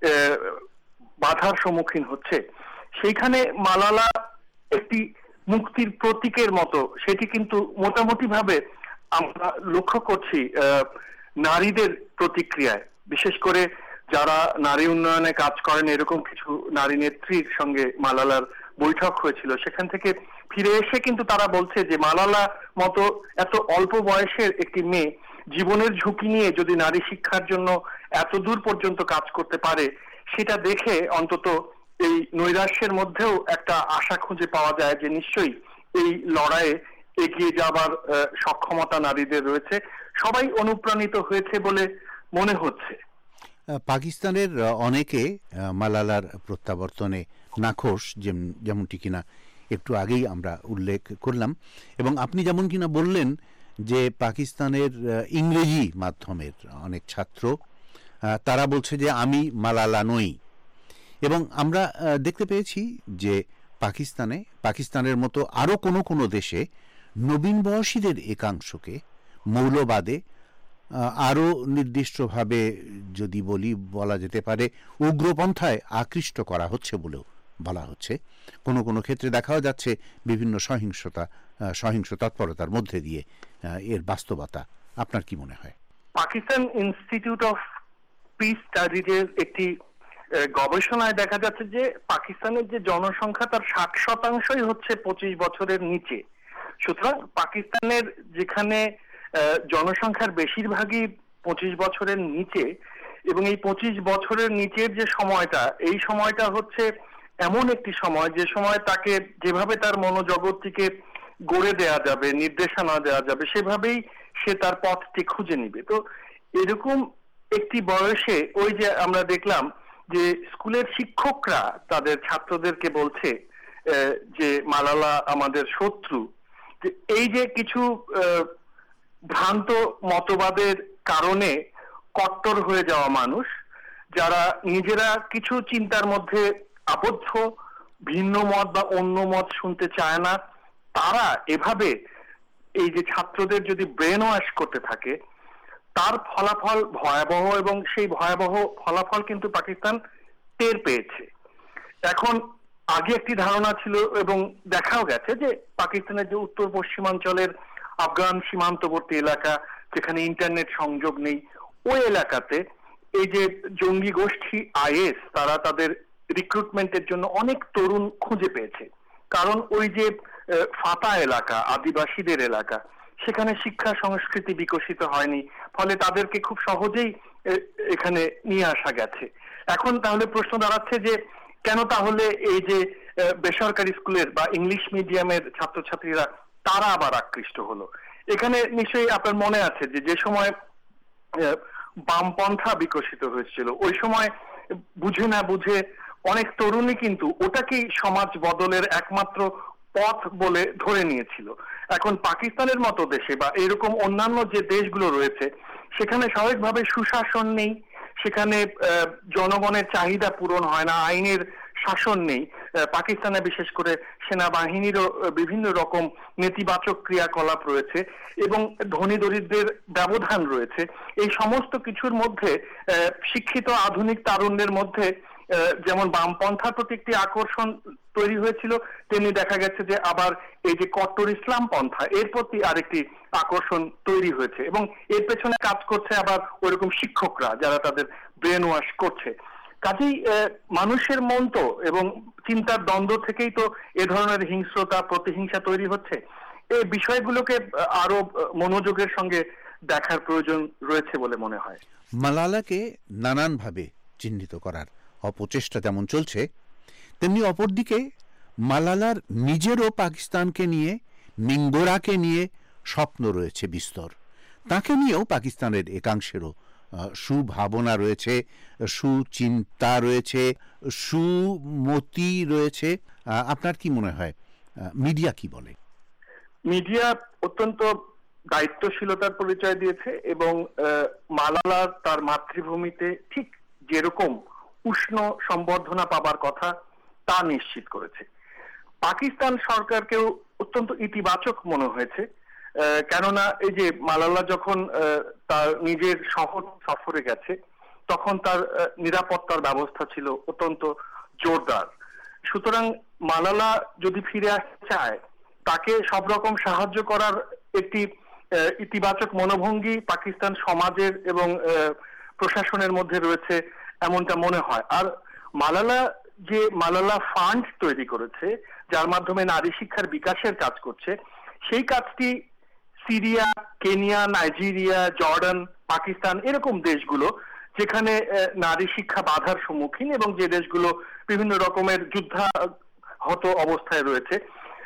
বাধার সম্মুখীন হচ্ছে, সেইখানে মালালা একটি মুক্তির প্রতীকের মতো সেটি কিন্তু মোটামুটি ভাবে আমরা লক্ষ্য করছি নারীদের প্রতিক্রিয়ায়। বিশেষ করে যারা নারী উন্নয়নে কাজ করেন, এরকম কিছু নারী নেত্রীর সঙ্গে মালালার বৈঠক হয়েছিল, সেখান থেকে ফিরে এসে কিন্তু তারা বলছে যে মালালা মতো এত অল্প বয়সের একটি মেয়ে জীবনের ঝুঁকি নিয়ে যদি নারী শিক্ষার জন্য এত দূর পর্যন্ত কাজ করতে পারে, সেটা দেখে অন্তত এই নৈরাশ্যের মধ্যেও একটা আশা খুঁজে পাওয়া যায় যে নিশ্চয়ই এই লড়াইয়ে এগিয়ে যাবার সক্ষমতা নারীদের রয়েছে। সবাই অনুপ্রাণিত হয়েছে বলে মনে হচ্ছে। পাকিস্তানের অনেকে মালালার প্রত্যাবর্তনে নাখোশ, যেমনটি কিনা একটু আগেই আমরা উল্লেখ করলাম, এবং আপনি যেমন কিনা বললেন যে পাকিস্তানের ইংরেজি মাধ্যমের অনেক ছাত্র তারা বলছে যে আমি মালালা নই। এবং আমরা দেখতে পেয়েছি যে পাকিস্তানে পাকিস্তানের মতো আরও কোনো কোনো দেশে নবীন বয়সীদের একাংশকে মৌলবাদে আরও নির্দিষ্টভাবে যদি বলি বলা যেতে পারে উগ্রপন্থায় আকৃষ্ট করা হচ্ছে বলেও বলা হচ্ছে। কোনো কোনো ক্ষেত্রে দেখাও যাচ্ছে বিভিন্ন সহিংসতা সহিংস তৎপরতার মধ্যে দিয়ে এর বাস্তবতা। আপনার কি মনে হয়? পাকিস্তান ইনস্টিটিউট অফ পিস স্টাডিজের একটি গবেষণায় দেখা যাচ্ছে যে পাকিস্তানের যে জনসংখ্যা তার ষাট শতাংশই হচ্ছে পঁচিশ বছরের নিচে। সুতরাং পাকিস্তানের যেখানে জনসংখ্যার বেশিরভাগই পঁচিশ বছরের নিচে, এবং এই পঁচিশ বছরের নিচের যে সময়টা, এই সময়টা হচ্ছে এমন একটি সময় যে সময় তাকে যেভাবে তার মনোজগৎটিকে গড়ে দেয়া যাবে, নির্দেশনা দেওয়া যাবে, সেভাবেই সে তার পথটি খুঁজে নিবে। তো এরকম একটি বয়সে ওই যে আমরা দেখলাম যে স্কুলের শিক্ষকরা তাদের ছাত্রদেরকে বলছে যে মালালা আমাদের শত্রু। এই যে কিছু ভ্রান্ত মতবাদের কারণে কট্টর হয়ে যাওয়া মানুষ, যারা নিজেরা কিছু চিন্তার মধ্যে আবদ্ধ, ভিন্ন মত বা অন্য মত শুনতে চায় না, তারা এভাবে এই যে ছাত্রদের যদি ব্রেন ওয়াশ করতে থাকে, তার ফলাফল ভয়াবহ, এবং সেই ভয়াবহ ফলাফল কিন্তু পাকিস্তান টের পেয়েছে। এখন আগে একটি ধারণা ছিল এবং দেখাও গেছে যে পাকিস্তানের যে উত্তর পশ্চিমাঞ্চলের আফগান সীমান্তবর্তী এলাকা, যেখানে ইন্টারনেট সংযোগ নেই, ওই এলাকাতে এই যে জঙ্গি গোষ্ঠী আইএস, তারা তাদের রিক্রুটমেন্টের জন্য অনেক তরুণ খুঁজে পেয়েছে। কারণ ওই যে ফাতা এলাকা, আদিবাসীদের এলাকা, সেখানে শিক্ষা সংস্কৃতি বিকশিত হয়নি, ফলে তাদেরকে খুব সহজেই এখানে নিয়ে আসা গেছে। এখন তাহলে প্রশ্ন দাঁড়াচ্ছে যে কেন তাহলে এই যে বেসরকারি স্কুলের বা ইংলিশ মিডিয়ামের ছাত্রছাত্রীরা তারা আবার আকৃষ্ট হলো? এখানে নিশ্চয়ই আপনার মনে আছে যে যে সময় বামপন্থা বিকশিত হয়েছিল, ওই সময় বুঝে না বুঝে অনেক তরুণী কিন্তু ওটাকেই সমাজ বদলের একমাত্র পথ বলে ধরে নিয়েছিল। এখন পাকিস্তানের মতো দেশে বা এরকম অন্যান্য যে দেশগুলো রয়েছে সেখানে স্বাভাবিকভাবে সুশাসন নেই, সেখানে জনগণের চাহিদা পূরণ হয় না, আইনের শাসন নেই। পাকিস্তানে বিশেষ করে সেনাবাহিনীরও বিভিন্ন রকম নেতিবাচক ক্রিয়াকলাপ রয়েছে এবং ধনী দরিদ্রের ব্যবধান রয়েছে। এই সমস্ত কিছুর মধ্যে শিক্ষিত আধুনিক তারুণ্যের মধ্যে যেমন বামপন্থার প্রতি একটি আকর্ষণ তৈরি হয়েছিল, তেমনি দেখা গেছে যে আবার এই যে কট্টর ইসলাম পন্থা এর প্রতি আরেকটি আকর্ষণ তৈরি হয়েছে এবং এর পেছনে কাজ করছে আবার ওইরকম শিক্ষকরা যারা তাদের ব্রেন ওয়াশ করছে। কাজেই মানুষের মন তো এবং চিন্তার দ্বন্দ্ব থেকেই তো এ ধরনের হিংস্রতা প্রতিহিংসা তৈরি হচ্ছে। এই বিষয়গুলোকে আরো মনোযোগের সঙ্গে দেখার প্রয়োজন রয়েছে বলে মনে হয়। মালালাকে নানানভাবে চিহ্নিত করার অপচেষ্টা যেমন চলছে, তেমনি অপরদিকে মালালার নিজেরও পাকিস্তানকে নিয়ে, মিঙ্গোরাকে নিয়ে স্বপ্ন রয়েছে বিস্তর। তাকে নিয়েও পাকিস্তানের একাংশেরও সুভাবনা রয়েছে, সুচিন্তা রয়েছে, সুমতি রয়েছে। আপনার কি মনে হয় মিডিয়া কি বলে? মিডিয়া অত্যন্ত দায়িত্বশীলতার পরিচয় দিয়েছে এবং মালালা তার মাতৃভূমিতে ঠিক যেরকম উষ্ণ সম্বর্ধনা পাবার কথা তা নিশ্চিত করেছে। পাকিস্তান সরকারকেও অত্যন্ত ইতিবাচক মনে হয়েছে, কেননা এই যে মালালা যখন তার নিজের শহর সফরে গেছে তখন তার নিরাপত্তার ব্যবস্থা ছিল অত্যন্ত জোরদার। সুতরাং মালালা যদি ফিরে আসতে চায় তাকে সব রকম সাহায্য করার একটি ইতিবাচক মনোভঙ্গি পাকিস্তান সমাজের এবং প্রশাসনের মধ্যে রয়েছে এমনটা মনে হয়। আর মালালা যে মালালা ফান্ড তৈরি করেছে যার মাধ্যমে নারী শিক্ষার বিকাশের কাজ করছে, সেই কাজটি Syria, Kenya, Nigeria, Jordan, Pakistan এরকম দেশগুলো যেখানে নারী শিক্ষা বাধার সম্মুখীন এবং যে দেশগুলো বিভিন্ন রকমের যুদ্ধাহত অবস্থায় রয়েছে,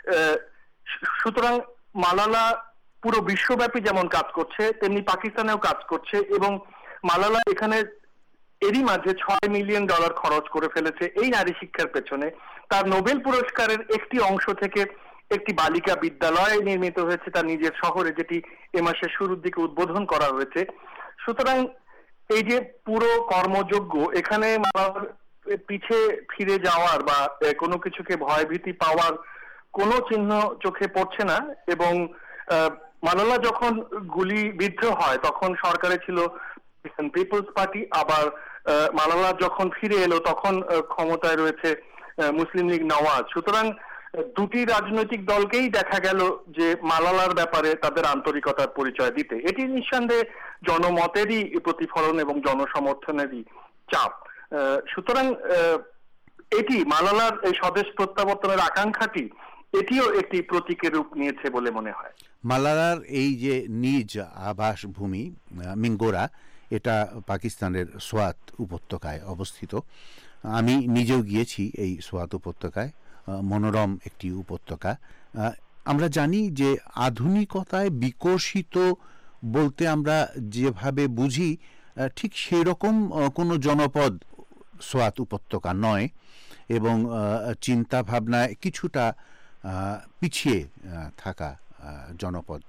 সুতরাং মালালা পুরো বিশ্বব্যাপী যেমন কাজ করছে তেমনি পাকিস্তানেও কাজ করছে এবং মালালা এখানে এরই মাঝে ছয় মিলিয়ন ডলার খরচ করে ফেলেছে এই নারী শিক্ষার পেছনে। তার নোবেল পুরস্কারের একটি অংশ থেকে একটি বালিকা বিদ্যালয় নির্মিত হয়েছে তার নিজের শহরে, যেটি এ মাসের শুরুর দিকে উদ্বোধন করা হয়েছে। সুতরাং এই যে পুরো কর্মযোগ্য, এখানে পিছে ফিরে যাওয়ার বা কোনো কিছুকে ভয়ভীতি পাওয়ার কোনো চিহ্ন চোখে পড়ছে না। এবং মালালা যখন গুলিবিদ্ধ হয় তখন সরকারে ছিল পিপলস পার্টি, আবার মালালা যখন ফিরে এলো তখন ক্ষমতায় রয়েছে মুসলিম লীগ নওয়াজ। সুতরাং দুটি রাজনৈতিক দলকেই দেখা গেল যে মালালার ব্যাপারে তাদের আন্তরিকতার পরিচয় দিতে। এটি নিঃসন্দেহে জনমতেরই প্রতিফলন এবং জনসমর্থনেরই চাপ। সুতরাং এটি মালালার এই স্বদেশ প্রত্যাবর্তনের আকাঙ্ক্ষাটি এটিও একটি প্রতীকের রূপ নিয়েছে বলে মনে হয়। মালালার এই যে নিজ আবাসভূমি মিঙ্গোরা, এটা পাকিস্তানের সোয়াত উপত্যকায় অবস্থিত। আমি নিজেও গিয়েছি এই সোয়াত উপত্যকায়, মনোরম একটি উপত্যকা। আমরা জানি যে আধুনিকতায় বিকশিত বলতে আমরা যেভাবে বুঝি ঠিক সেই রকম কোনো জনপদ সোয়াত উপত্যকা নয় এবং চিন্তা ভাবনায় কিছুটা পিছিয়ে থাকা জনপদ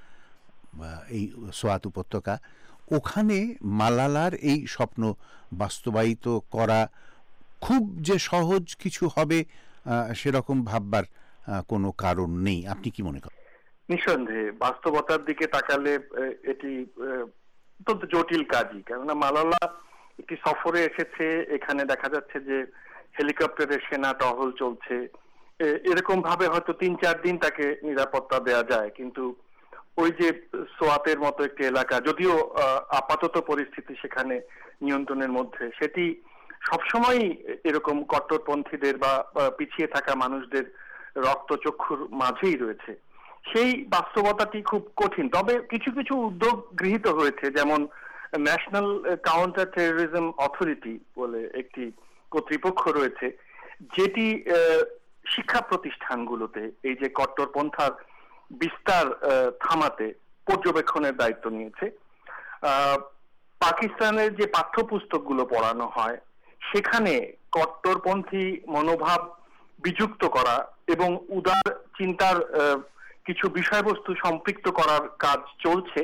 এই সোয়াত উপত্যকা। ওখানে মালালার এই স্বপ্ন বাস্তবায়িত করা খুব যে সহজ কিছু হবে সেরকম ভাববার কোনো কারণ নেই। আপনি কি মনে করেন? নিঃসন্দেহে বাস্তবতার দিকে তাকালে এটি অত্যন্ত জটিল কাজই, কেননা মালালা একটি সফরে এসেছে, এখানে দেখা যাচ্ছে যে হেলিকপ্টারের সেনা টহল চলছে, এরকম ভাবে হয়তো তিন চার দিন তাকে নিরাপত্তা দেয়া যায়। কিন্তু ওই যে সোয়াতের মতো একটি এলাকা, যদিও আপাতত পরিস্থিতি সেখানে নিয়ন্ত্রণের মধ্যে, সেটি সবসময় এরকম কট্টরপন্থীদের বা পিছিয়ে থাকা মানুষদের রক্তচক্ষুর মাঝেই রয়েছে। সেই বাস্তবতাটি খুব কঠিন। তবে কিছু কিছু উদ্যোগ গৃহীত হয়েছে, যেমন ন্যাশনাল কাউন্টার টেরোরিজম অথরিটি বলে একটি কর্তৃপক্ষ রয়েছে, যেটি শিক্ষা প্রতিষ্ঠানগুলোতে এই যে কট্টরপন্থার বিস্তার থামাতে পর্যবেক্ষণের দায়িত্ব নিয়েছে। পাকিস্তানের যে পাঠ্যপুস্তকগুলো পড়ানো হয় সেখানে কট্টরপন্থী মনোভাব বিযুক্ত করা এবং উদার চিন্তার কিছু বিষয়বস্তু সম্পৃক্ত করার কাজ চলছে।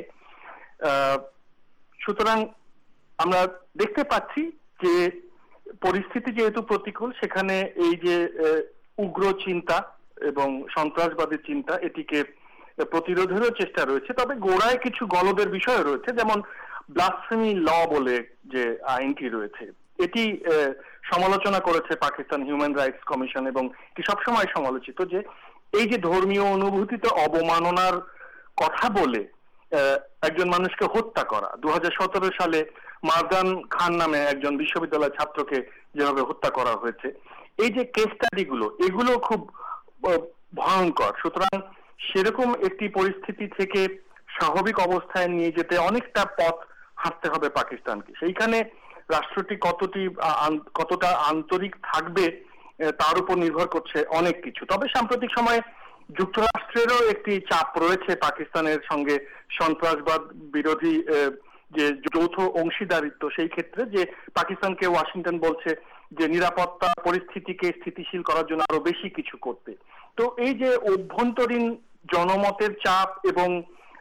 সুতরাং আমরা দেখতে পাচ্ছি যে পরিস্থিতি যেহেতু প্রতিকূল, সেখানে এই যে উগ্র চিন্তা এবং সন্ত্রাসবাদী চিন্তা এটিকে প্রতিরোধেরও চেষ্টা রয়েছে। তবে গোড়ায় কিছু গলদের বিষয় রয়েছে, যেমন ব্লাসফেমি ল বলে যে আইনটি রয়েছে, এটি সমালোচনা করেছে পাকিস্তান হিউম্যান রাইটস কমিশন এবং এটি সবসময় সমালোচিত যে এই যে ধর্মীয় অনুভূতিতে অবমাননার কথা বলে একজন মানুষকে হত্যা করা, দু হাজার সতেরো সালে মারদান খান নামে একজন বিশ্ববিদ্যালয় ছাত্রকে যেভাবে হত্যা করা হয়েছে, এই যে কেস স্টাডি গুলো এগুলো খুব ভয়ঙ্কর। সুতরাং সেরকম একটি পরিস্থিতি থেকে স্বাভাবিক অবস্থায় নিয়ে যেতে অনেকটা পথ হাঁটতে হবে পাকিস্তানকে। সেইখানে রাষ্ট্রটি কতটি কতটা আন্তরিক থাকবে তার উপর নির্ভর করছে অনেক কিছু। তবে সাম্প্রতিক সময়ে যুক্তরাষ্ট্রেরও একটি চাপ রয়েছে পাকিস্তানের সঙ্গে সন্ত্রাসবাদ বিরোধী যে যৌথ অংশীদারিত্ব, সেই ক্ষেত্রে যে পাকিস্তানকে ওয়াশিংটন বলছে যে নিরাপত্তা পরিস্থিতিকে স্থিতিশীল করার জন্য আরো বেশি কিছু করতে। তো এই যে অভ্যন্তরীণ জনমতের চাপ এবং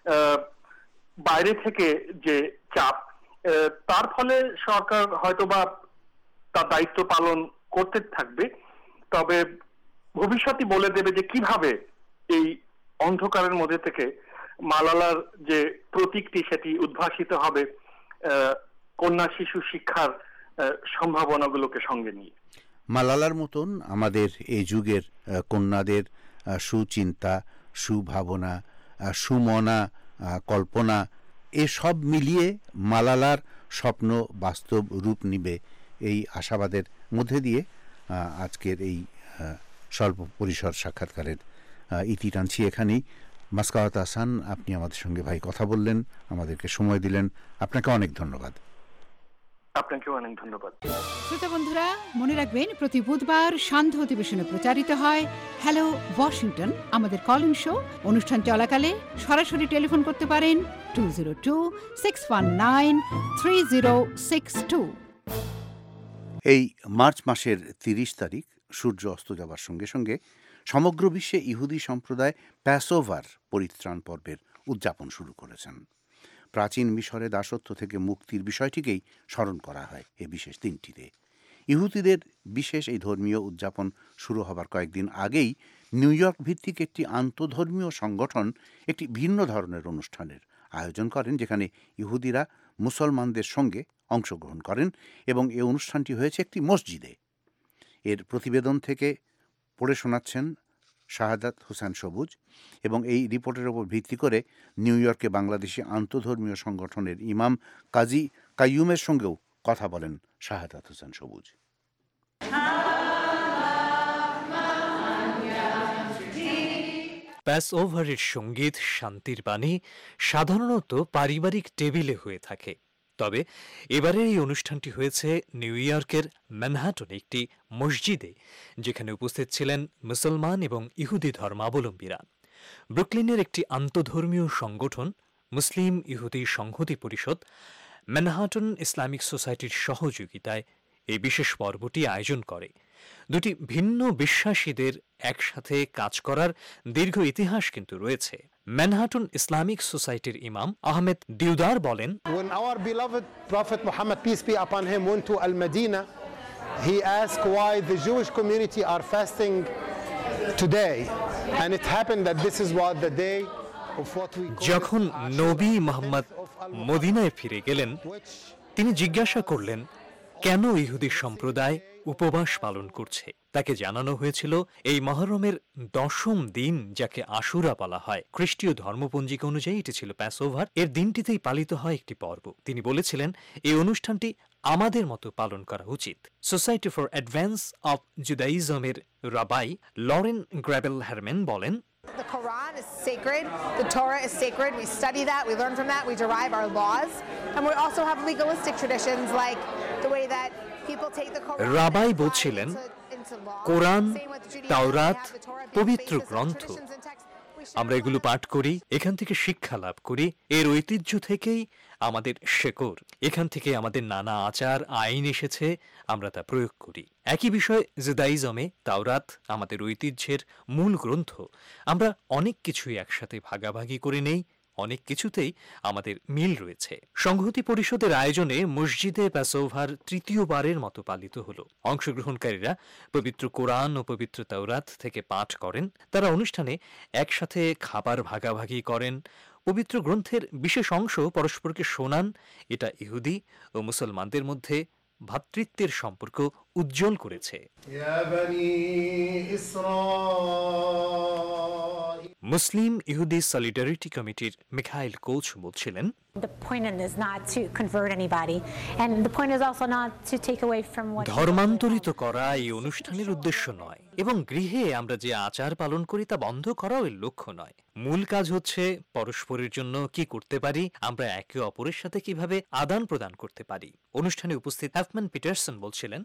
বাইরে থেকে যে চাপ, তার ফলে সরকার হয়তোবা তার দায়িত্ব পালন করতে থাকবে। তবে ভবিষ্যৎই বলে দেবে যে কিভাবে এই অন্ধকারের মধ্যে থেকে মালালার যে প্রতীকটি সেটি উদ্ভাসিত হবে কন্যা শিশু শিক্ষার সম্ভাবনাগুলোকে সঙ্গে নিয়ে। মালালার মতন আমাদের এই যুগের কন্যাদের সুচিন্তা, সুভাবনা, সুমনা, কল্পনা এসব মিলিয়ে মালালার স্বপ্ন বাস্তব রূপ নিবে, এই আশাবাদের মধ্যে দিয়ে আজকের এই স্বল্প পরিসর সাক্ষাৎকারের ইতি টানছি এখানেই। মাসকাওয়াত আহসান, আপনি আমাদের সঙ্গে ভাই কথা বললেন, আমাদেরকে সময় দিলেন, আপনাকে অনেক ধন্যবাদ। আপনাকে অনেক ধন্যবাদ। শ্রোতা বন্ধুরা, মনে রাখবেন প্রতি বুধবার সান্ধ্য অধিবেশনে প্রচারিত হয় হ্যালো ওয়াশিংটন, আমাদের কলিং শো। অনুষ্ঠান চলাকালে সরাসরি টেলিফোন করতে পারেন two zero two six one nine three zero six two. এই মার্চ মাসের তিরিশ তারিখ সূর্য অস্ত যাবার সঙ্গে সঙ্গে সমগ্র বিশ্বে ইহুদি সম্প্রদায় প্যাসোভার পরিত্রাণ পর্বের উদযাপন শুরু করেছেন। প্রাচীন মিশরে দাসত্ব থেকে মুক্তির বিষয়টিকেই স্মরণ করা হয় এই বিশেষ দিনটিতে। ইহুদিদের বিশেষ এই ধর্মীয় উদযাপন শুরু হবার কয়েকদিন আগেই নিউ ইয়র্ক ভিত্তিক একটি আন্তধর্মীয় সংগঠন একটি ভিন্ন ধরনের অনুষ্ঠানের আয়োজন করেন, যেখানে ইহুদিরা মুসলমানদের সঙ্গে অংশগ্রহণ করেন এবং এই অনুষ্ঠানটি হয়েছে একটি মসজিদে। এর প্রতিবেদন থেকে পড়ে শোনাচ্ছেন শাহাদাত হোসেন সবুজ, এবং এই রিপোর্টের ওপর ভিত্তি করে নিউ ইয়র্কে বাংলাদেশি আন্তধর্মীয় সংগঠনের ইমাম কাজী কাইয়ুমের সঙ্গেও কথা বলেন শাহাদাত হোসেন সবুজ। প্যাস ওভারের সঙ্গীত, শান্তির বাণী সাধারণত পারিবারিক টেবিলে হয়ে থাকে, তবে এবারে এই অনুষ্ঠানটি হয়েছে নিউ ইয়র্কের ম্যানহাটনে একটি মসজিদে, যেখানে উপস্থিত ছিলেন মুসলমান এবং ইহুদি ধর্মাবলম্বীরা। ব্রুকলিনের একটি আন্তধর্মীয় সংগঠন মুসলিম ইহুদি সংহতি পরিষদ ম্যানহাটন ইসলামিক সোসাইটির সহযোগিতায় এই বিশেষ পর্বটি আয়োজন করে। দুটি ভিন্ন বিশ্বাসীদের একসাথে কাজ করার দীর্ঘ ইতিহাস কিন্তু রয়েছে। ম্যানহাটন ইসলামিক সোসাইটির ইমাম আহমেদ দিউদার বলেন, When our beloved Prophet Muhammad, peace be upon him, went to Al-Madinah, he asked why the Jewish community are fasting today, and it happened that this is what the day of what we call যখন নবী মুহাম্মদ মদিনায় ফিরে গেলেন, তিনি জিজ্ঞাসা করলেন কেন ইহুদি সম্প্রদায় উপবাস পালন করছে। তাকে জানানো হয়েছিল এই মহরমের দশম দিন, যাকে আশুরা বলা হয়, খ্রিস্টীয় ধর্মপঞ্জিকা অনুযায়ী এটি ছিল প্যাসওভার। এর দিনটিতেই পালিত হয় একটি পর্ব। তিনি বলেছিলেন এই অনুষ্ঠানটি আমাদের মতো পালন করা উচিত। সোসাইটি ফর অ্যাডভান্স অফ জুদাইজমের রাবাই লরেন গ্র্যাবেল হারম্যান বলেন, The Quran is sacred, the Torah is sacred, we study that, we learn from that, we derive our laws, and we also have legalistic traditions like the way that people take the Quran. Rabbi বলছিলেন কোরআন, তাওরাত পবিত্র গ্রন্থ, আমরা এগুলো পাঠ করি, এখান থেকে শিক্ষা লাভ করি, এর ঐতিহ্য থেকেই আমাদের শেকড়, এখান থেকে আমাদের নানা আচার আইন এসেছে, আমরা তা প্রয়োগ করি। একই বিষয় জুদাইজমে, তাওরাত আমাদের ঐতিহ্যের মূল গ্রন্থ। আমরা অনেক কিছুই একসাথে ভাগাভাগি করে নেই, অনেক কিছুতেই আমাদের মিল রয়েছে। সংহতি পরিষদের আয়োজনে মসজিদে প্যাসোভার তৃতীয়বারের মতো পালিত হলো। অংশগ্রহণকারীরা পবিত্র কোরআন ও পবিত্র তাওরাত থেকে পাঠ করেন। তারা অনুষ্ঠানে একসাথে খাবার ভাগাভাগি করেন, পবিত্র গ্রন্থের বিশেষ অংশ পরস্পরকে শোনান। এটা ইহুদি ও মুসলমানদের মধ্যে ভ্রাতৃত্বের সম্পর্ক উজ্জ্বল করেছে। মুসলিম ইহুদি সলিডারিটি কমিটির মিখাইল কোচ বলছিলেন, ধর্মান্তরিত করা এই অনুষ্ঠানের উদ্দেশ্য নয়, এবং গৃহে আমরা যে আচার পালন করি তা বন্ধ করাও এর লক্ষ্য নয়। মূল কাজ হচ্ছে পরস্পরের জন্য কি করতে পারি, আমরা একে অপরের সাথে কিভাবে আদান প্রদান করতে পারি। অনুষ্ঠানে উপস্থিত হ্যাফম্যান পিটারসন বলছিলেন,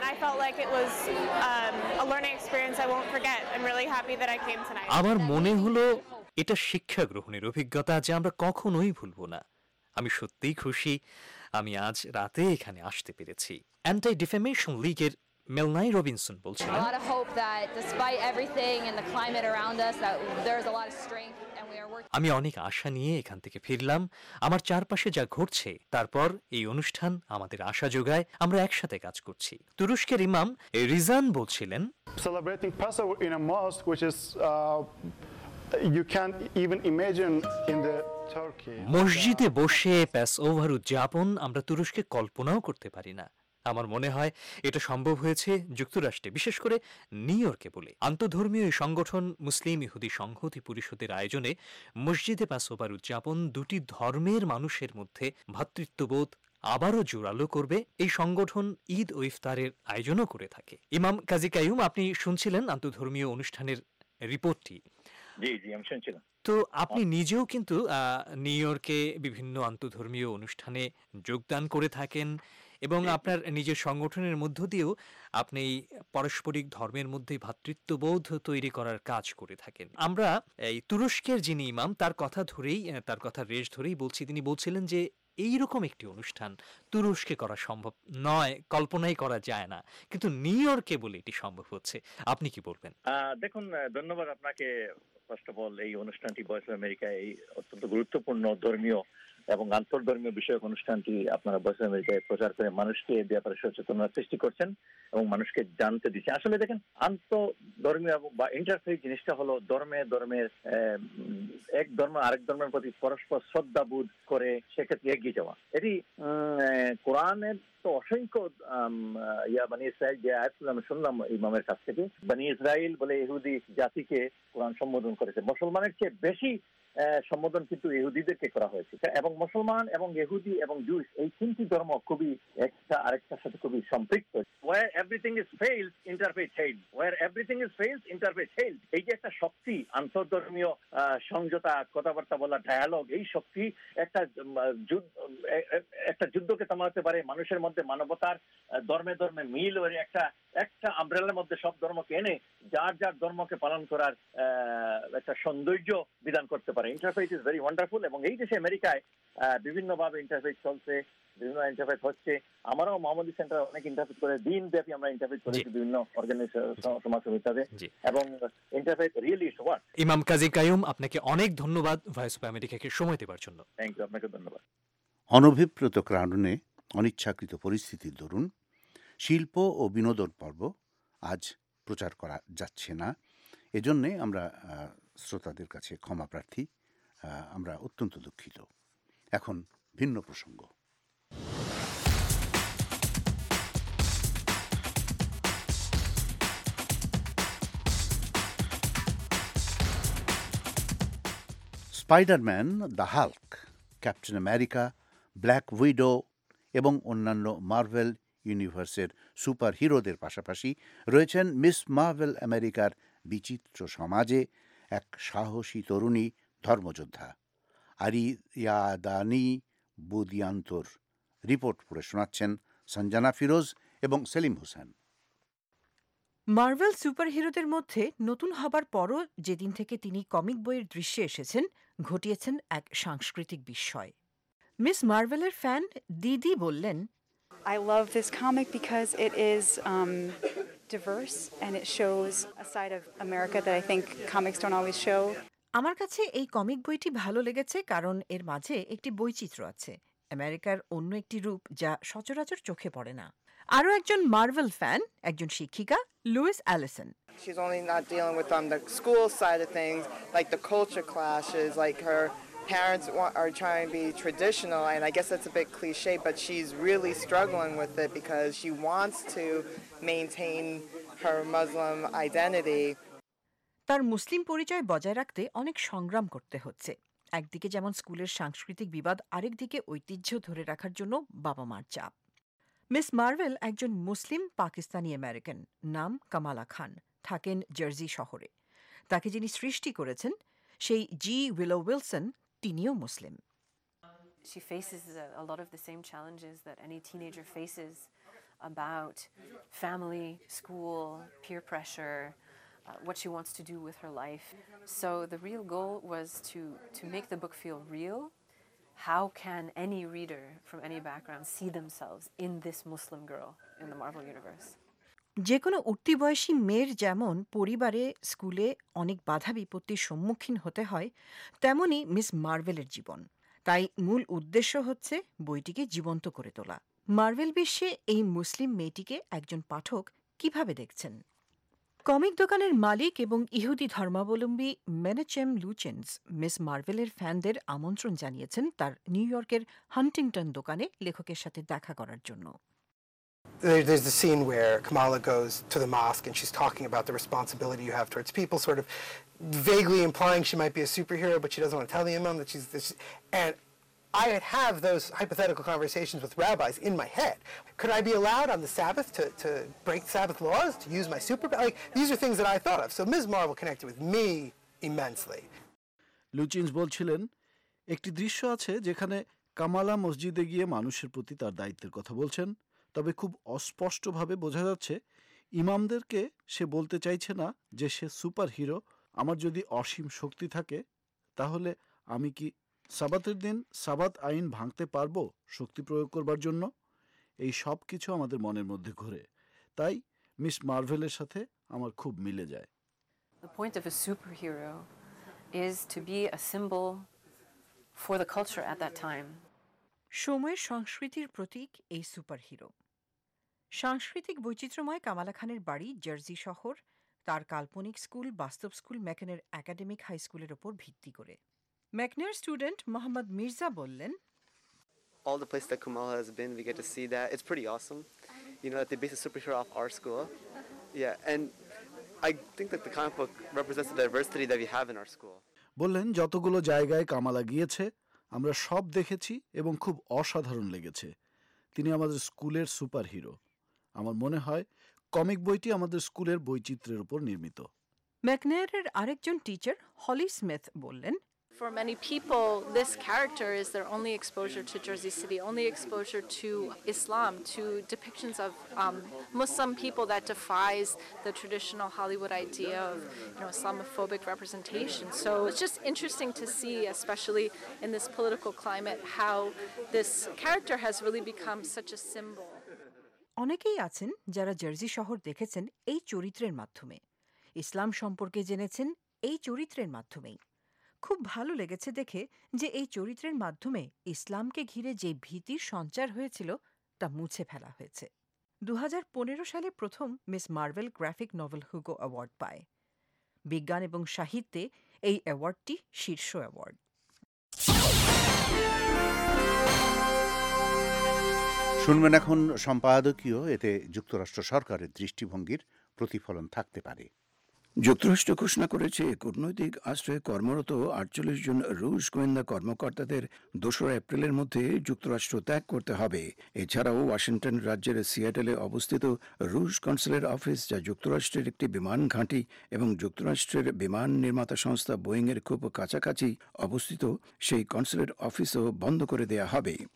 আমার মনে হলো এটা শিক্ষা গ্রহণের অভিজ্ঞতা যা আমরা কখনোই ভুলব না। আমি সত্যিই খুশি আমি আজ রাতে এখানে আসতে পেরেছি। অ্যান্টি ডিফেমেশন লীগের মেলনাই রবিনসন বলছিলেন, আমি অনেক আশা নিয়ে এখান থেকে ফিরলাম। আমার চারপাশে যা ঘটছে তারপর এই অনুষ্ঠান আমাদের আশা যোগায়, আমরা একসাথে কাজ করছি। তুরস্কের ইমাম রিজান বলছিলেন, celebrating Passover in a mosque which is uh, you can't even imagine in the Turkey. মসজিদে বসে প্যাস ওভার উদযাপন আমরা তুরস্কে কল্পনাও করতে পারি না। আমার মনে হয় এটা সম্ভব হয়েছে যুক্তরাষ্ট্রে, বিশেষ করে নিউ ইয়র্কে বলে। আন্তধর্মীয় এই সংগঠন মুসলিম ইহুদি সংহতি পরিষদের আয়োজনে মসজিদে প্যাসোভার উদযাপন দুটি ধর্মের মানুষের মধ্যে ভ্রাতৃত্ববোধ আবারও জোরালো করবে। এই সংগঠন ঈদ ও ইফতারের আয়োজনও করে থাকে। ইমাম কাজী কাইয়ুম, আপনি শুনছিলেন আন্তধর্মীয় অনুষ্ঠানের রিপোর্টটি। জি জি আমি শুনছিলাম। তো আপনি নিজেও কিন্তু নিউ ইয়র্কে বিভিন্ন আন্তধর্মীয় অনুষ্ঠানে যোগদান করে থাকেন এবং আপনার নিজের সংগঠনের মধ্য দিয়েও আপনি পারস্পরিক ধর্মের মধ্যে ভ্রাতৃত্ববোধ তৈরি করার কাজ করে থাকেন। আমরা এই তুরস্কের যিনি ইমাম তার কথা ধরেই তার কথা রেশ ধরেই বলছি। তিনি বলছিলেন যে এইরকম একটি অনুষ্ঠান তুরস্কে করা সম্ভব নয়, কল্পনাই করা যায় না, কিন্তু নিউ ইয়র্কে বলে এটি সম্ভব হচ্ছে। আপনি কি বলবেন? দেখুন, ধন্যবাদ আপনাকে। ফার্স্ট অফ অল, এই অনুষ্ঠানটি ভয়েস অফ আমেরিকা এই অত্যন্ত গুরুত্বপূর্ণ ধর্মীয় এবং আন্তর্ধর্মীয় বিষয়ক অনুষ্ঠানটি আপনারা ভয়েস অফ আমেরিকায় প্রচার করে মানুষকে এ ব্যাপারে সচেতনতা সৃষ্টি করছেন এবং মানুষকে জানতে দিচ্ছেন। আসলে দেখেন, আন্তঃধর্মীয় বা ইন্টারফেথ জিনিসটা হলো ধর্মে ধর্মের এক ধর্ম আরেক ধর্মের প্রতি পরস্পর শ্রদ্ধাবোধ করে সেক্ষেত্রে এগিয়ে যাওয়া। এটি কোরআনের তো অসংখ্য ইয়া বানি ইসরায়েল যে আয়াতগুলো আমি শুনলাম ইমামের কাছ থেকে, বানি ইসরায়েল বলে ইহুদি জাতিকে কোরআন সম্বোধন করেছে। মুসলমানের চেয়ে বেশি সম্বোধন কিন্তু ইহুদিদেরকে করা হয়েছে। এবং মুসলমান এবং ইহুদি এবং জুইশ এই তিনটি ধর্ম খুবই একটা আরেকটার সাথে খুবই সম্পৃক্ত। War everything is failed, interfaith held. War everything is failed, interfaith held. এই যে একটা শক্তি, আন্তর্ধর্মীয় সংযতা, কথাবার্তা বলা, ডায়ালগ, এই শক্তি একটা একটা যুদ্ধকে থামাতে পারে। মানুষের মধ্যে মানবতার ধর্মে ধর্মে মিল ওর একটা একটা আমব্রেলার মধ্যে সব ধর্মকে এনে যার যার ধর্মকে পালন করার একটা সৌন্দর্য বিধান করতে পারে। Interfaith is very wonderful. এবং এই দেশে আমেরিকায় বিভিন্ন ভাবে ইন্টারফেথ চলছে, বিভিন্ন ইন্টারফেথ হচ্ছে। আমারও মোহাম্মদী সেন্টার অনেক ইন্টারফেথ করে, দিন ব্যাপী আমরা ইন্টারফেথ করেছি বিভিন্ন অর্গানাইজেশন, সমাজ সমিতিতে, এবং ইন্টারফেথ রিয়েলি ইজ ওয়ার্ক। ইমাম কাজী কাইয়ুম, আপনাকে অনেক ধন্যবাদ ভয়েস অফ আমেরিকাকে সময় দেওয়ার জন্য। থ্যাংক ইউ, আপনাকে ধন্যবাদ। অনভিপ্রেত কারণে অনিচ্ছাকৃত পরিস্থিতির দরুন শিল্প ও বিনোদন পর্ব আজ প্রচার করা যাচ্ছে না। এজন্যে আমরা শ্রোতাদের কাছে ক্ষমা প্রার্থী, আমরা অত্যন্ত দুঃখিত। এখন ভিন্ন প্রসঙ্গ। Spiderman, the Hulk, Captain America, Black Widow এবং অন্যান্য মার্ভেল ইউনিভার্সের সুপার হিরোদের পাশাপাশি রয়েছেন মিস মার্ভেল আমেরিকার বিচিত্র সমাজে এক সাহসী তরুণী ধর্মযোদ্ধা আরিয়াদানি বুদিয়ান্তর। রিপোর্ট পড়ে শোনাচ্ছেন সঞ্জানা ফিরোজ এবং সেলিম হোসেন। মার্ভেল সুপারহিরোদের মধ্যে নতুন হবার পরও যেদিন থেকে তিনি কমিক বইয়ের দৃশ্যে এসেছেন ঘটিয়েছেন এক সাংস্কৃতিক বিস্ময়। মিস মার্ভেলের ফ্যান দিদি বললেন, I love this comic because it is um, diverse and it shows a side of America that I think comics don't always show. আমার কাছে এই কমিক বইটি ভালো লেগেছে কারণ এর মাঝে একটি বৈচিত্র্য আছে, আমেরিকার অন্য একটি রূপ যা সচরাচর চোখে পড়ে না। আরও একজন মার্ভেল ফ্যান, একজন শিক্ষিকা Louise Allison. She's only not dealing with um, the school side of things, like the culture clashes, like her parents want, are trying to be traditional, and I guess that's a bit cliche, but she's really struggling with it because she wants to maintain her Muslim identity. তার মুসলিম পরিচয় বজায় রাখতে অনেক সংগ্রাম করতে হচ্ছে। একদিকে যেমন স্কুলের সাংস্কৃতিক বিবাদ, আরেকদিকে ঐতিহ্য ধরে রাখার জন্য বাবা মার চাপ। মিস মার্ভেল একজন মুসলিম পাকিস্তানি আমেরিকান, নাম কামালা খান, থাকেন জার্সি শহরে। তাকে যিনি সৃষ্টি করেছেন সেই জি উইলো উইলসন, তিনিও মুসলিম। She faces a, a lot of the same challenges that any teenager faces about family, school, peer pressure, uh, what she wants to do with her life. So the real goal was to, to make the book feel real. How can any reader from any background see themselves in this Muslim girl in the Marvel Universe? যে কোনো উঠতি বয়সী মেয়ের যেমন পরিবারে, স্কুলে অনেক বাধা বিপত্তির সম্মুখীন হতে হয়, তেমনি মিস মার্ভেলের জীবন। তাই মূল উদ্দেশ্য হচ্ছে বইটিকে জীবন্ত করে তোলা। মার্ভেল বিশ্বে এই মুসলিম মেয়েটিকে একজন পাঠক কিভাবে দেখছেন? কমিক দোকানের মালিক এবং ইহুদি ধর্মাবলম্বী মেনেচেম লুচেন্স মিস মার্ভেলের ফ্যানদের আমন্ত্রণ জানিয়েছেন তার নিউ ইয়র্কের হান্টিংটন দোকানে লেখকের সাথে দেখা করার জন্য। There's the scene where Kamala goes to the mosque and she's talking about the responsibility you have towards people, sort of vaguely implying she might be a superhero, but she doesn't want to tell the imam that she's this. And I would have those hypothetical conversations with rabbis in my head. Could I be allowed on the Sabbath to, to break Sabbath laws, to use my super... Like, these are things that I thought of. So Miz Marvel connected with me immensely. লুচিন্স বলছিলেন, একটি দৃশ্য আছে যেখানে কামালা মসজিদে গিয়ে মানুষের প্রতি তার দায়িত্বের কথা বলছেন, তবে খুব অস্পষ্টভাবে বোঝা যাচ্ছে ইমামদেরকে সে বলতে চাইছে না যে সে সুপার হিরো। আমার যদি অসীম শক্তি থাকে তাহলে আমি কি সাবাতের দিন সাবাত আইন ভাঙতে পারবো শক্তি প্রয়োগ করবার জন্য? এই সব কিছু আমাদের মনের মধ্যে ঘুরে, তাই মিস মার্ভেলের সাথে আমার খুব মিলে যায়। The point of a superhero is to be a symbol for the culture at that time. সময়ের সংস্কৃতির প্রতীক এই সুপারহিরো। সাংস্কৃতিক বৈচিত্র্যময় কামালা খানের বাড়ি জার্সি শহর, তার কাল্পনিক স্কুল বাস্তব স্কুল ম্যাকনের একাডেমিক হাই স্কুলের ওপর ভিত্তি করে। ম্যাকনের স্টুডেন্ট মোহাম্মদ মির্জা বললেন, all the places that Kamala has been, we get to see that. It's pretty awesome, you know, that they base a superhero off our school. Yeah, and I think that the comic book represents the diversity that we have in our school. বললেন, যতগুলো জায়গায় কামালা গিয়েছে আমরা সব দেখেছি এবং খুব অসাধারণ লেগেছে। তিনি আমাদের স্কুলের সুপার হিরো। আমার মনে হয় কমিক বইটি আমাদের স্কুলের বৈচিত্র্যের উপর নির্মিত। ম্যাকনেয়ারের আরেকজন টিচার হলি স্মিথ বললেন, For many people, this character is their only exposure to Jersey City, only exposure to Islam, to depictions of um, Muslim people that defies the traditional Hollywood idea of, you know, Islamophobic representation. So it's just interesting to see, especially in this political climate, how this character has really become such a symbol. অনেকেই আছেন যারা জার্সি শহর দেখেছেন এই চরিত্রের মাধ্যমে, ইসলাম সম্পর্কে জেনেছেন এই চরিত্রের মাধ্যমেই। খুব ভালো লেগেছে দেখে যে এই চরিত্রের মাধ্যমে ইসলামকে ঘিরে যে ভীতির সঞ্চার হয়েছিল তা মুছে ফেলা হয়েছে। দু হাজার পনেরো সালে প্রথম Miss Marvel graphic novel Hugo award পায়। বিজ্ঞান এবং সাহিত্যে এই অ্যাওয়ার্ডটি শীর্ষ অ্যাওয়ার্ড। শুনবেন এখন সম্পাদকীয়, এতে যুক্তরাষ্ট্র সরকারের দৃষ্টিভঙ্গির প্রতিফলন থাকতে পারে। যুক্তরাষ্ট্র ঘোষণা করেছে কূটনৈতিক আশ্রয়ে কর্মরত আটচল্লিশ জন রুশ গোয়েন্দা কর্মকর্তাদের দোসরা এপ্রিলের মধ্যে যুক্তরাষ্ট্র ত্যাগ করতে হবে। এছাড়াও ওয়াশিংটন রাজ্যের সিয়াটেলে অবস্থিত রুশ কনসুলের অফিস, যা যুক্তরাষ্ট্রের একটি বিমান ঘাঁটি এবং যুক্তরাষ্ট্রের বিমান নির্মাতা সংস্থা বোয়িংয়ের খুব কাছাকাছি অবস্থিত, সেই কনসুলের অফিসও বন্ধ করে দেয়া হবে।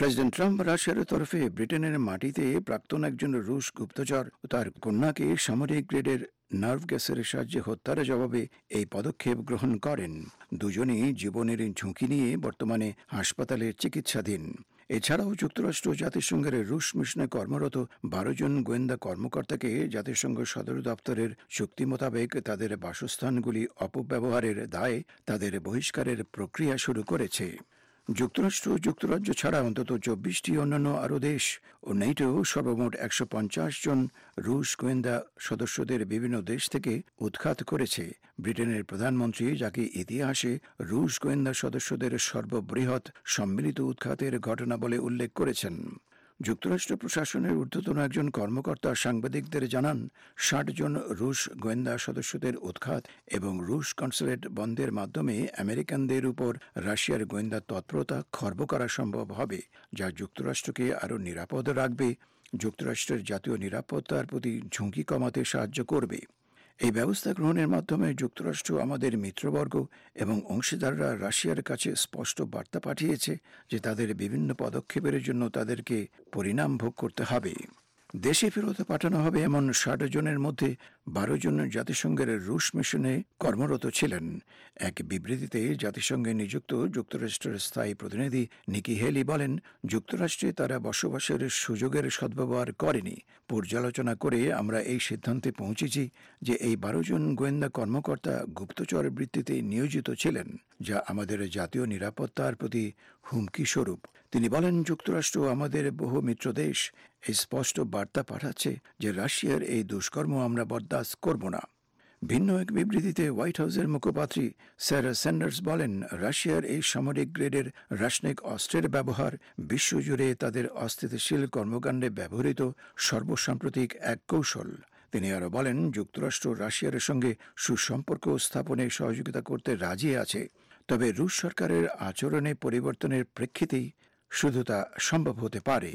প্রেসিডেন্ট ট্রাম্প রাশিয়ার তরফে ব্রিটেনের মাটিতে প্রাক্তন একজন রুশ গুপ্তচর ও তার কন্যাকে সামরিক গ্রেডের নার্ভ গ্যাসের সাহায্যে হত্যার জবাবে এই পদক্ষেপ গ্রহণ করেন। দুজনই জীবনের ঝুঁকি নিয়ে বর্তমানে হাসপাতালে চিকিৎসাধীন। এছাড়াও যুক্তরাষ্ট্র জাতিসংঘের রুশ মিশনে কর্মরত বারো জন গোয়েন্দা কর্মকর্তাকে জাতিসংঘ সদর দপ্তরের চুক্তি মোতাবেক তাদের বাসস্থানগুলি অপব্যবহারের দায়ে তাদের বহিষ্কারের প্রক্রিয়া শুরু করেছে। যুক্তরাষ্ট্র যুক্তরাজ্য ছাড়া অন্তত চব্বিশটি অন্যান্য আরও দেশ ও নেটো সর্বমোট একশো পঞ্চাশ জন রুশ গোয়েন্দা সদস্যদের বিভিন্ন দেশ থেকে উৎখাত করেছে। ব্রিটেনের প্রধানমন্ত্রী, যাকে ইতিহাসে রুশ গোয়েন্দা সদস্যদের সর্ববৃহৎ সম্মিলিত উৎখাতের ঘটনা বলে উল্লেখ করেছেন। যুক্তরাষ্ট্র প্রশাসনের ঊর্ধ্বতন একজন কর্মকর্তা সাংবাদিকদের জানান, ষাট জন রুশ গোয়েন্দা সদস্যদের উৎখাত এবং রুশ কনসুলেট বন্ধের মাধ্যমে আমেরিকানদের উপর রাশিয়ার গোয়েন্দা তৎপরতা খর্ব করা সম্ভব হবে, যা যুক্তরাষ্ট্রকে আরও নিরাপদ রাখবে, যুক্তরাষ্ট্রের জাতীয় নিরাপত্তার প্রতি ঝুঁকি কমাতে সাহায্য করবে। এই ব্যবস্থা গ্রহণের মাধ্যমে যুক্তরাষ্ট্র আমাদের মিত্রবর্গ এবং অংশীদাররা রাশিয়ার কাছে স্পষ্ট বার্তা পাঠিয়েছে যে তাদের বিভিন্ন পদক্ষেপের জন্য তাদেরকে পরিণাম ভোগ করতে হবে। দেশে ফেরত পাঠানো হবে এমন ষাট জনের মধ্যে বারো জন জাতিসংঘের রুশ মিশনে কর্মরত ছিলেন। এক বিবৃতিতে জাতিসংঘে নিযুক্ত যুক্তরাষ্ট্রের স্থায়ী প্রতিনিধি নিকি হেলি বলেন, যুক্তরাষ্ট্রে তারা বসবাসের সুযোগের সদ্ব্যবহার করেনি। পর্যালোচনা করে আমরা এই সিদ্ধান্তে পৌঁছেছি যে এই বারো জন গোয়েন্দা কর্মকর্তা গুপ্তচর বৃত্তিতে নিয়োজিত ছিলেন, যা আমাদের জাতীয় নিরাপত্তার প্রতি হুমকি স্বরূপ। তিনি বলেন, যুক্তরাষ্ট্র আমাদের বহু মিত্র দেশ এই স্পষ্ট বার্তা পাঠাচ্ছে যে রাশিয়ার এই দুষ্কর্ম আমরা বরদাস্ত করব না। ভিন্ন এক বিবৃতিতে হোয়াইট হাউসের মুখপাত্রী স্যারা স্যান্ডার্স বলেন, রাশিয়ার এই সামরিক গ্রেডের রাসায়নিক অস্ত্রের ব্যবহার বিশ্বজুড়ে তাদের অস্থিতিশীল কর্মকাণ্ডে ব্যবহৃত সর্বসাম্প্রতিক এক কৌশল। তিনি আরও বলেন, যুক্তরাষ্ট্র রাশিয়ার সঙ্গে সুসম্পর্ক স্থাপনে সহযোগিতা করতে রাজি আছে, তবে রুশ সরকারের আচরণে পরিবর্তনের প্রেক্ষিতেই শুধু তা সম্ভব হতে পারে।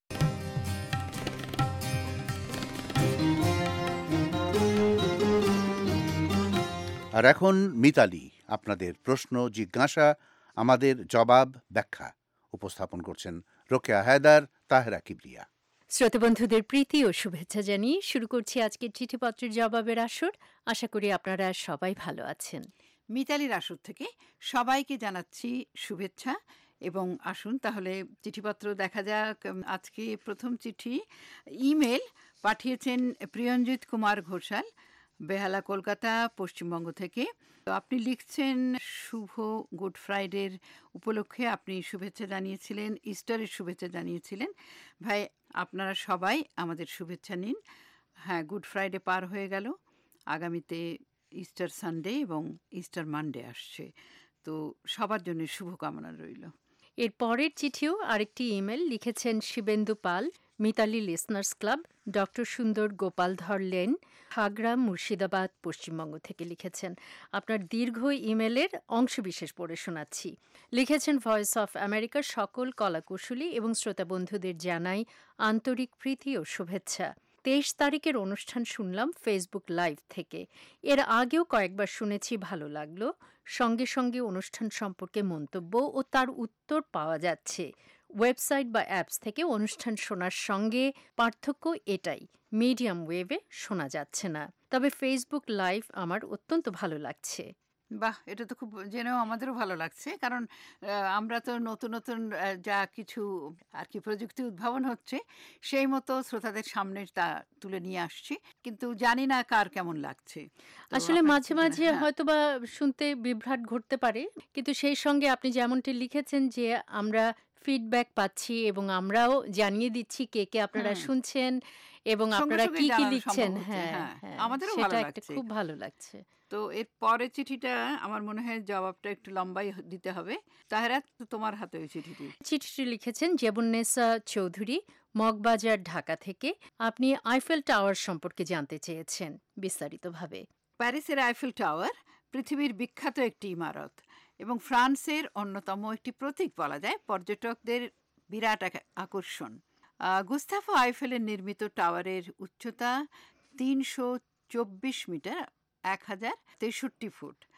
আর এখন মিতালি আপনাদের প্রশ্ন জিজ্ঞাসা, আমাদের জবাব ব্যাখ্যা উপস্থাপন করছেন রোকেয়া হায়দার, তাহেরা কিবরিয়া। শ্রোতাবন্ধুদের প্রীতি ও শুভেচ্ছা জানিয়ে শুরু করছি আজকের চিঠিপত্রের জবাবের আসর। আশা করি আপনারা সবাই ভালো আছেন। মিতালির আসর থেকে সবাইকে জানাচ্ছি শুভেচ্ছা এবং আসুন তাহলে চিঠিপত্র দেখা যাক। আজকে প্রথম চিঠি ইমেল পাঠিয়েছেন প্রিয়ঞ্জিত কুমার ঘোষাল, বেহালা, কলকাতা, পশ্চিমবঙ্গ থেকে। তো আপনি লিখছেন, শুভ গুড ফ্রাইডের উপলক্ষে আপনি শুভেচ্ছা জানিয়েছিলেন, ইস্টারের শুভেচ্ছা জানিয়েছিলেন। ভাই, আপনারা সবাই আমাদের শুভেচ্ছা নিন। হ্যাঁ, গুড ফ্রাইডে পার হয়ে গেল, আগামীতে ইস্টার সানডে এবং ইস্টার মানডে আসছে, তো সবার জন্য শুভকামনা রইল। এর পরের চিঠিও আরেকটি ইমেল লিখেছেন Shibendu Pal, Mitali listeners club, doctor Sundar Gopaldhar lane, Hagra, Murshidabad, Paschimbanga থেকে লিখেছেন। আপনার দীর্ঘ ইমেলের অংশবিশেষ পড়ে শোনাচ্ছি। লিখেছেন, ভয়েস অফ আমেরিকার সকল কলাকুশলী এবং শ্রোতা বন্ধুদের জানাই আন্তরিক প্রীতি ও শুভেচ্ছা। তেইশ তারিখের অনুষ্ঠান শুনলাম ফেসবুক লাইভ থেকে। এর আগেও কয়েকবার শুনেছি, ভালো লাগলো। সঙ্গে সঙ্গে অনুষ্ঠান সম্পর্কে মন্তব্য ও তার উত্তর পাওয়া যাচ্ছে। ওয়েবসাইট বা অ্যাপস থেকে অনুষ্ঠান শোনার সঙ্গে পার্থক্য এটাই, মিডিয়াম ওয়েভে শোনা যাচ্ছে না। তবে ফেসবুক লাইভ আমার অত্যন্ত ভালো লাগছে। বাহ, এটা তো খুব জেনেও আমাদেরও ভালো লাগছে, কারণ আমরা তো নতুন নতুন যা কিছু আর কি প্রযুক্তি উদ্ভাবন হচ্ছে সেই মতো শ্রোতাদের সামনে তা তুলে নিয়ে আসছি, কিন্তু জানি না কার কেমন লাগছে। আসলে মাঝে মাঝে হয়তো বা শুনতে বিভ্রাট ঘটতে পারে, কিন্তু সেই সঙ্গে আপনি যেমনটি লিখেছেন যে আমরা ফিডব্যাক পাচ্ছি এবং আমরাও জানিয়ে দিচ্ছি কে কে আপনারা শুনছেন এবং আপনারা কি কি লিখছেন। হ্যাঁ, আমাদেরও খুব ভালো লাগছে। তো এর পরের চিঠিটা আমার মনে হয় জবাবটা একটু লম্বাই দিতে হবে। তাহেরা, তোমার হাতে ওই চিঠিটি। চিঠিটি লিখেছেন জেবুন্নেসা চৌধুরী, মগবাজার, ঢাকা থেকে। আপনি আইফেল টাওয়ার সম্পর্কে জানতে চেয়েছেন বিস্তারিতভাবে। প্যারিসের আইফেল টাওয়ার পৃথিবীর বিখ্যাত একটি ইমারত এবং ফ্রান্সের অন্যতম একটি প্রতীক বলা যায়, পর্যটকদের বিরাট এক আকর্ষণ। গুস্তাফো আইফেলের নির্মিত টাওয়ারের উচ্চতা তিনশো চব্বিশ মিটার, এক হাজার তেষট্টি ফুট।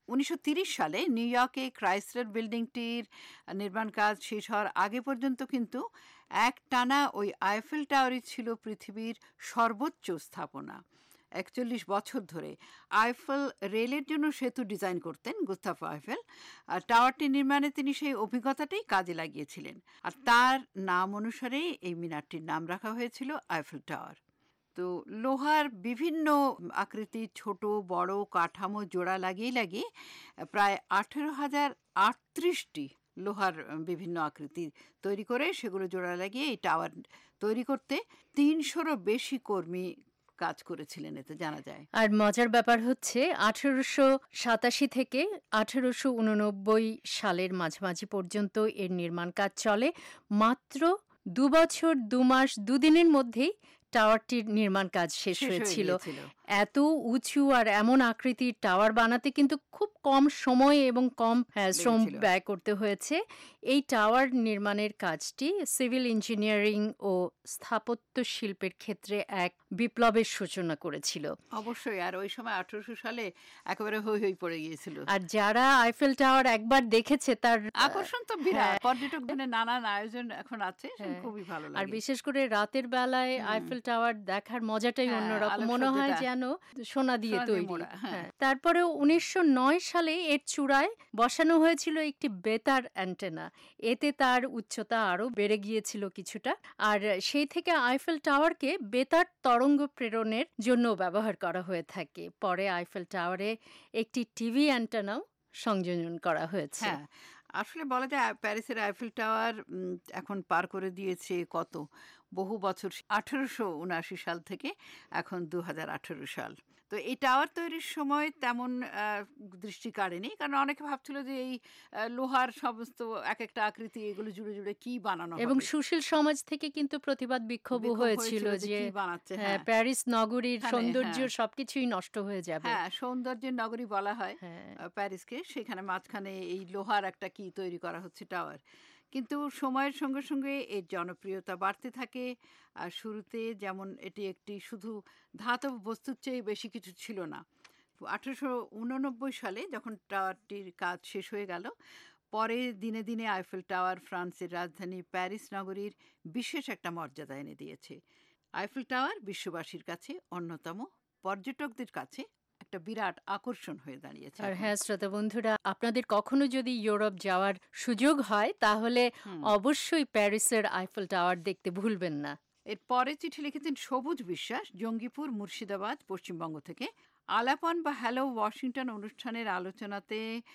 উনিশশো তিরিশ সালে নিউ ইয়র্কে ক্রাইসলার বিল্ডিংটির নির্মাণ কাজ শেষ হওয়ার আগে পর্যন্ত কিন্তু এক টানা ওই আইফেল টাওয়ারই ছিল পৃথিবীর সর্বোচ্চ স্থাপনা। একচল্লিশ বছর ধরে আইফেল রেলের জন্য সেতু ডিজাইন করতেন গুস্তাভ আইফেল, আর টাওয়ারটি নির্মাণে তিনি সেই অভিজ্ঞতাটাই কাজে লাগিয়েছিলেন, আর তার নাম অনুসারেই এই মিনারটির নাম রাখা হয়েছিল আইফেল টাওয়ার। তো লোহার বিভিন্ন আকৃতির ছোট বড় কাঠামো জোড়া লাগিয়ে লাগিয়ে প্রায় আঠেরো হাজার আটত্রিশটি লোহার বিভিন্ন আকৃতি তৈরি করে সেগুলো জোড়া লাগিয়ে এই টাওয়ার তৈরি করতে তিনশোরও বেশি কর্মী কাজ করেছিলেন, এতে জানা যায়। আর মজার ব্যাপার হচ্ছে আঠেরোশো সাতাশি থেকে আঠেরোশো উননব্বই সালের মাঝামাঝি পর্যন্ত এর নির্মাণ কাজ চলে। মাত্র দু বছর দু মাস দুদিনের মধ্যেই টাওয়ারটির নির্মাণ কাজ শেষ হয়েছিল। এত উঁচু আর এমন আকৃতির টাওয়ার বানাতে কিন্তু খুব কম সময় এবং কম শ্রম ব্যয় করতে হয়েছে। এই টাওয়ার নির্মাণের কাজটি সিভিল ইঞ্জিনিয়ারিং ও স্থাপত্য শিল্পের ক্ষেত্রে এক বিপ্লবের সূচনা করেছিল। অবশ্যই, আর ওই সময় আঠারোশো সালে একেবারে হই হই পড়ে গিয়েছিল। আর যারা আইফেল টাওয়ার একবার দেখেছে তার আকর্ষণ তো বিরাট, পর্যটকদের নানান আয়োজন এখন আছে, খুবই ভালো লাগে। আর বিশেষ করে রাতের বেলায় আইফেল টাওয়ার দেখার মজাটাই অন্যরকম, মনে হয় যেন সোনা দিয়ে তৈরি। তারপরে উনিশশো নয় সালে এর চূড়ায় বসানো হয়েছিল একটি বেতার অ্যান্টেনা, এতে তার উচ্চতা আরো বেড়ে গিয়েছিল কিছুটা। আর সেই থেকে আইফেল টাওয়ারকে বেতার তরঙ্গ প্রেরণের জন্য ব্যবহার করা হয়ে থাকে। পরে আইফেল টাওয়ারে একটি টিভি অ্যান্টেনাও সংযোজন করা হয়েছে। আসলে বলা যায় প্যারিসের আইফেল টাওয়ার এখন পার করে দিয়েছে কত বহু বছর, আঠেরোশো উনআশি সাল থেকে এখন দু হাজার আঠেরো সাল। তো এই টাওয়ার তৈরির সময় তেমন দৃষ্টি কাড়েনি, কারণ অনেকে ভাবছিল যে এই লোহার সমস্ত এক একটা আকৃতি এগুলো জুড়ে জুড়ে কি বানানো, এবং সুশীল সমাজ থেকে কিন্তু প্রতিবাদ বিক্ষোভ হয়েছিল যে প্যারিস নগরীর সৌন্দর্য সবকিছুই নষ্ট হয়ে যাবে। হ্যাঁ, সৌন্দর্যের নগরী বলা হয় প্যারিসকে, সেখানে মাঝখানে এই লোহার একটা কি তৈরি করা হচ্ছে টাওয়ার। কিন্তু সময়ের সঙ্গে সঙ্গে এর জনপ্রিয়তা বাড়তে থাকে। আর শুরুতে যেমন এটি একটি শুধু ধাতব বস্তুর চেয়ে বেশি কিছু ছিল না। আঠেরোশো উননব্বই সালে যখন টাওয়ারটির কাজ শেষ হয়ে গেল, পরে দিনে দিনে আইফেল টাওয়ার ফ্রান্সের রাজধানী প্যারিস নগরীর বিশেষ একটা মর্যাদা এনে দিয়েছে। আইফেল টাওয়ার বিশ্ববাসীর কাছে অন্যতম, পর্যটকদের কাছে একটা বিরাট আকর্ষণ হয়ে দাঁড়িয়েছে। আর হ্যাঁ শ্রোতা বন্ধুরা, আপনাদের কখনো যদি ইউরোপ যাওয়ার সুযোগ হয় তাহলে অবশ্যই প্যারিসের আইফেল টাওয়ার দেখতে ভুলবেন না। এর পরে চিঠি লিখেছেন সবুজ বিশ্বাস, জঙ্গিপুর, মুর্শিদাবাদ, পশ্চিমবঙ্গ থেকে। আলাপন বা হ্যালো ওয়াশিংটন অনুষ্ঠানের আলোচনাতে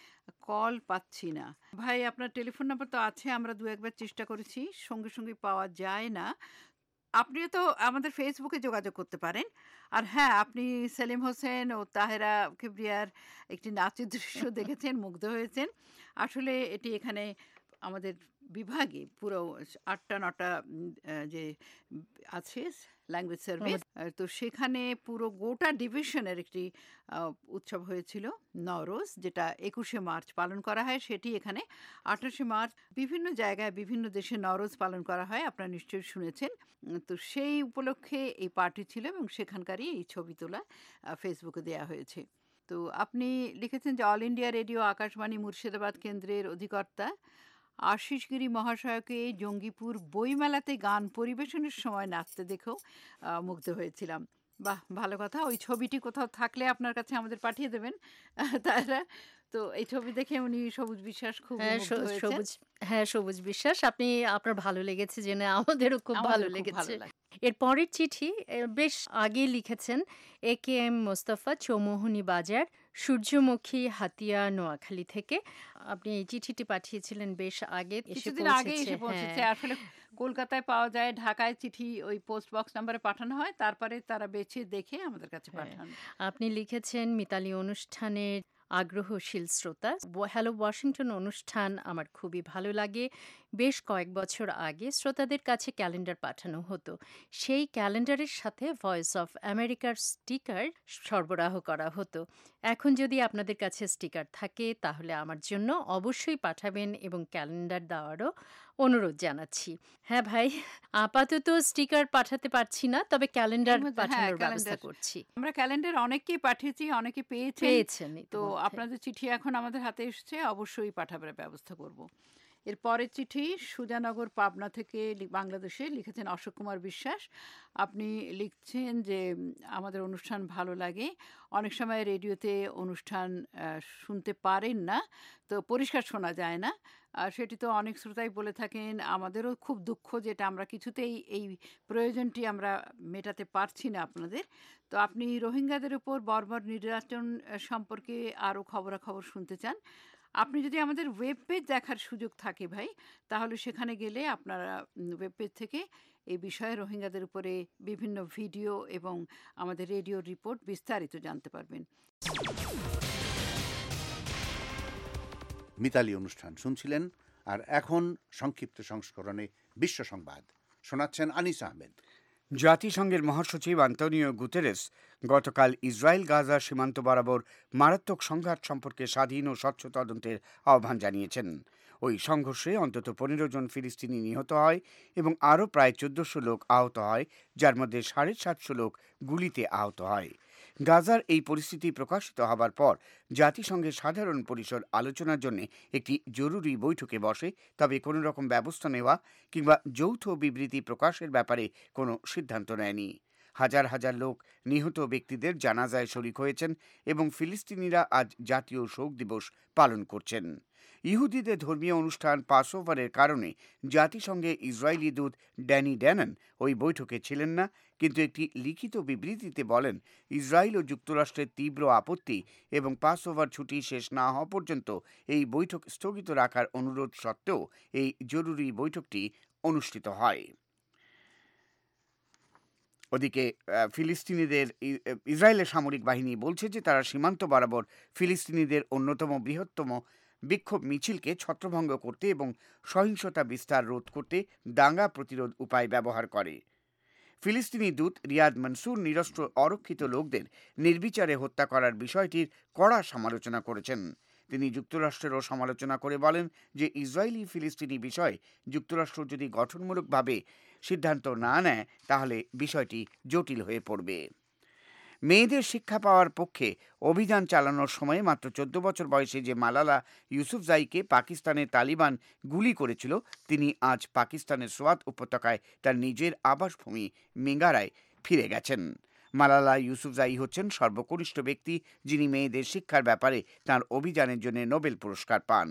কল পাচ্ছি না। ভাই, আপনার টেলিফোন নাম্বার তো আছে, আমরা দু একবার চেষ্টা করেছি, সঙ্গে সঙ্গে পাওয়া যায় না। আপনিও তো আমাদের ফেসবুকে যোগাযোগ করতে পারেন। আর হ্যাঁ, আপনি সেলিম হোসেন ও তাহেরা কিবরিয়ার একটি নাচের দৃশ্য দেখেছেন, মুগ্ধ হয়েছেন। আসলে এটি এখানে আমাদের বিভাগে পুরো আটটা নটা যে আছে ল্যাঙ্গুয়েজ সার্ভিস, তো সেখানে পুরো গোটা ডিভিশনের একটি উৎসব হয়েছিল নওরোজ, যেটা একুশে মার্চ পালন করা হয়। সেটি এখানে আঠাশে মার্চ বিভিন্ন জায়গায় বিভিন্ন দেশে নওরোজ পালন করা হয়, আপনারা নিশ্চয়ই শুনেছেন। তো সেই উপলক্ষে এই পার্টি ছিল এবং সেখানকারই এই ছবি তোলা ফেসবুকে দেওয়া হয়েছে। তো আপনি লিখেছেন যে All India Radio Akashvani Murshidabad কেন্দ্রের অধিকর্তা আশিস গিরি মহাশয়কে জঙ্গিপুর বইমেলাতে গান পরিবেশনের সময় নাচতে দেখেও মুগ্ধ হয়েছিলাম। বাহ, ভালো কথা। ওই ছবিটি কোথাও থাকলে আপনার কাছে আমাদের পাঠিয়ে দেবেন তারা। তো এই ছবি দেখে উনি সবুজ বিশ্বাস খুব সবুজ হ্যাঁ সবুজ বিশ্বাস, আপনি আপনার ভালো লেগেছে জেনে আমাদেরও খুব ভালো লেগেছে। এর পরের চিঠি বেশ আগে লিখেছেন A K M Mostafa, Chowmohani Bazar, Surjamukhi, Hatiya, Noakhali থেকে। আপনি এই চিঠিটি পাঠিয়েছিলেন বেশ আগে, কিছুদিন আগে এসে পৌঁছেছে। আসলে কলকাতায় পাওয়া যায়, ঢাকায় চিঠি ওই পোস্ট বক্স নাম্বারে পাঠানো হয়, তারপরে তারা বেছে দেখে আমাদের কাছে পাঠান। আপনি লিখেছেন মিতালি অনুষ্ঠানের আগ্রহশীল শ্রোতা, হ্যালো ওয়াশিংটন অনুষ্ঠান আমার খুবই ভালো লাগে। বেশ কয়েক বছর আগে শ্রোতাদের কাছে ক্যালেন্ডার পাঠানো হতো, সেই ক্যালেন্ডারের সাথে ভয়েস অফ আমেরিকার স্টিকার সরবরাহ করা হতো। এখন যদি আপনাদের কাছে স্টিকার থাকে তাহলে আমার জন্য অবশ্যই পাঠাবেন এবং ক্যালেন্ডার দেওয়ারও অনুরোধ জানাচ্ছি। হ্যাঁ ভাই, আপাতত স্টিকার পাঠাতে পারছি না, তবে ক্যালেন্ডার পাঠানোর ব্যবস্থা করছি। আমরা ক্যালেন্ডার অনেককেই পাঠিয়েছি, অনেকে পেয়েছেন। পেয়েছেন তো আপনাদের চিঠি এখন আমাদের হাতে এসেছে, অবশ্যই পাঠাবার ব্যবস্থা করব। এর পরের চিঠি সুজানগর পাবনা থেকে বাংলাদেশে লিখেছেন অশোক কুমার বিশ্বাস। আপনি লিখছেন যে আমাদের অনুষ্ঠান ভালো লাগে, অনেক সময় রেডিওতে অনুষ্ঠান শুনতে পারেন না, তো পরিষ্কার শোনা যায় না, আর সেটি তো অনেক শ্রোতাই বলে থাকেন। আমাদেরও খুব দুঃখ যেটা আমরা কিছুতেই এই প্রয়োজনটি আমরা মেটাতে পারছি না আপনাদের। তো আপনি রোহিঙ্গাদের উপর বর্বর নির্যাতন সম্পর্কে আরও খবরাখবর শুনতে চান, আপনি যদি আমাদের ওয়েব পেজ দেখার সুযোগ থাকে ভাই, তাহলে সেখানে গেলে আপনারা ওয়েব পেজ থেকে এই বিষয়ে রোহিঙ্গাদের উপরে বিভিন্ন ভিডিও এবং আমাদের রেডিও রিপোর্ট বিস্তারিত জানতে পারবেন। মিতালি অনুষ্ঠান শুনছিলেন, আর এখন সংক্ষিপ্ত সংস্করণে বিশ্ব সংবাদ শোনাচ্ছেন আনিস আহমেদ। জাতিসংঘের মহাসচিব আন্তোনিও গুতেরেস গতকাল ইসরায়েল গাজা সীমান্ত বরাবর মারাত্মক সংঘাত সম্পর্কে স্বাধীন ও স্বচ্ছ তদন্তের আহ্বান জানিয়েছেন। ওই সংঘর্ষে অন্তত পনেরো জন ফিলিস্তিনি নিহত হয় এবং আরও প্রায় চোদ্দশো লোক আহত হয়, যার মধ্যে সাড়ে সাতশো লোক গুলিতে আহত হয়। গাজার এই পরিস্থিতি প্রকাশিত হবার পর জাতিসংঘের সাধারণ পরিষদ আলোচনার জন্য একটি জরুরি বৈঠকে বসে, তবে কোনো রকম ব্যবস্থা নেওয়া কিংবা যৌথ বিবৃতি প্রকাশের ব্যাপারে কোনো সিদ্ধান্ত নেয়নি। হাজার হাজার লোক নিহত ব্যক্তিদের জানাজায় শরিক হয়েছেন এবং ফিলিস্তিনিরা আজ জাতীয় শোক দিবস পালন করছেন। ইহুদিদের ধর্মীয় অনুষ্ঠান পাসওভারের কারণে জাতিসংঘে ইসরায়েলি দূত ড্যানি ড্যানন ওই বৈঠকে ছিলেন না, কিন্তু একটি লিখিত বিবৃতিতে বলেন ইসরায়েল ও যুক্তরাষ্ট্রের তীব্র আপত্তি এবং পাসওভার ছুটি শেষ না হওয়া পর্যন্ত এই বৈঠক স্থগিত রাখার অনুরোধ সত্ত্বেও এই জরুরি বৈঠকটি অনুষ্ঠিত হয়। ওদিকে ফিলিস্তিনিদের ইসরায়েলের সামরিক বাহিনী বলছে যে তারা সীমান্ত বরাবর ফিলিস্তিনিদের অন্যতম বৃহত্তম বিক্ষোভ মিছিলকে ছত্রভঙ্গ করতে এবং সহিংসতা বিস্তার রোধ করতে দাঙ্গা প্রতিরোধ উপায় ব্যবহার করে। ফিলিস্তিনি দূত রিয়াদ মনসুর নিরস্ত্র অরক্ষিত লোকদের নির্বিচারে হত্যা করার বিষয়টির কড়া সমালোচনা করেছেন। তিনি যুক্তরাষ্ট্রেরও সমালোচনা করে বলেন যে ইসরায়েলি ফিলিস্তিনি বিষয়ে যুক্তরাষ্ট্র যদি গঠনমূলকভাবে সিদ্ধান্ত না নেয় তাহলে বিষয়টি জটিল হয়ে পড়বে। মেয়েদের শিক্ষা পাওয়ার পক্ষে অভিযান চালানোর সময় মাত্র চোদ্দ বছর বয়সে যে মালালা ইউসুফজাইকে পাকিস্তানের তালিবান গুলি করেছিল, তিনি আজ পাকিস্তানের সোয়াত উপত্যকায় তার নিজের আবাসভূমি মিঙ্গারায় ফিরে গেছেন। মালালা ইউসুফজাই হচ্ছেন সর্বকনিষ্ঠ ব্যক্তি যিনি মেয়েদের শিক্ষার ব্যাপারে তাঁর অভিযানের জন্য নোবেল পুরস্কার পান।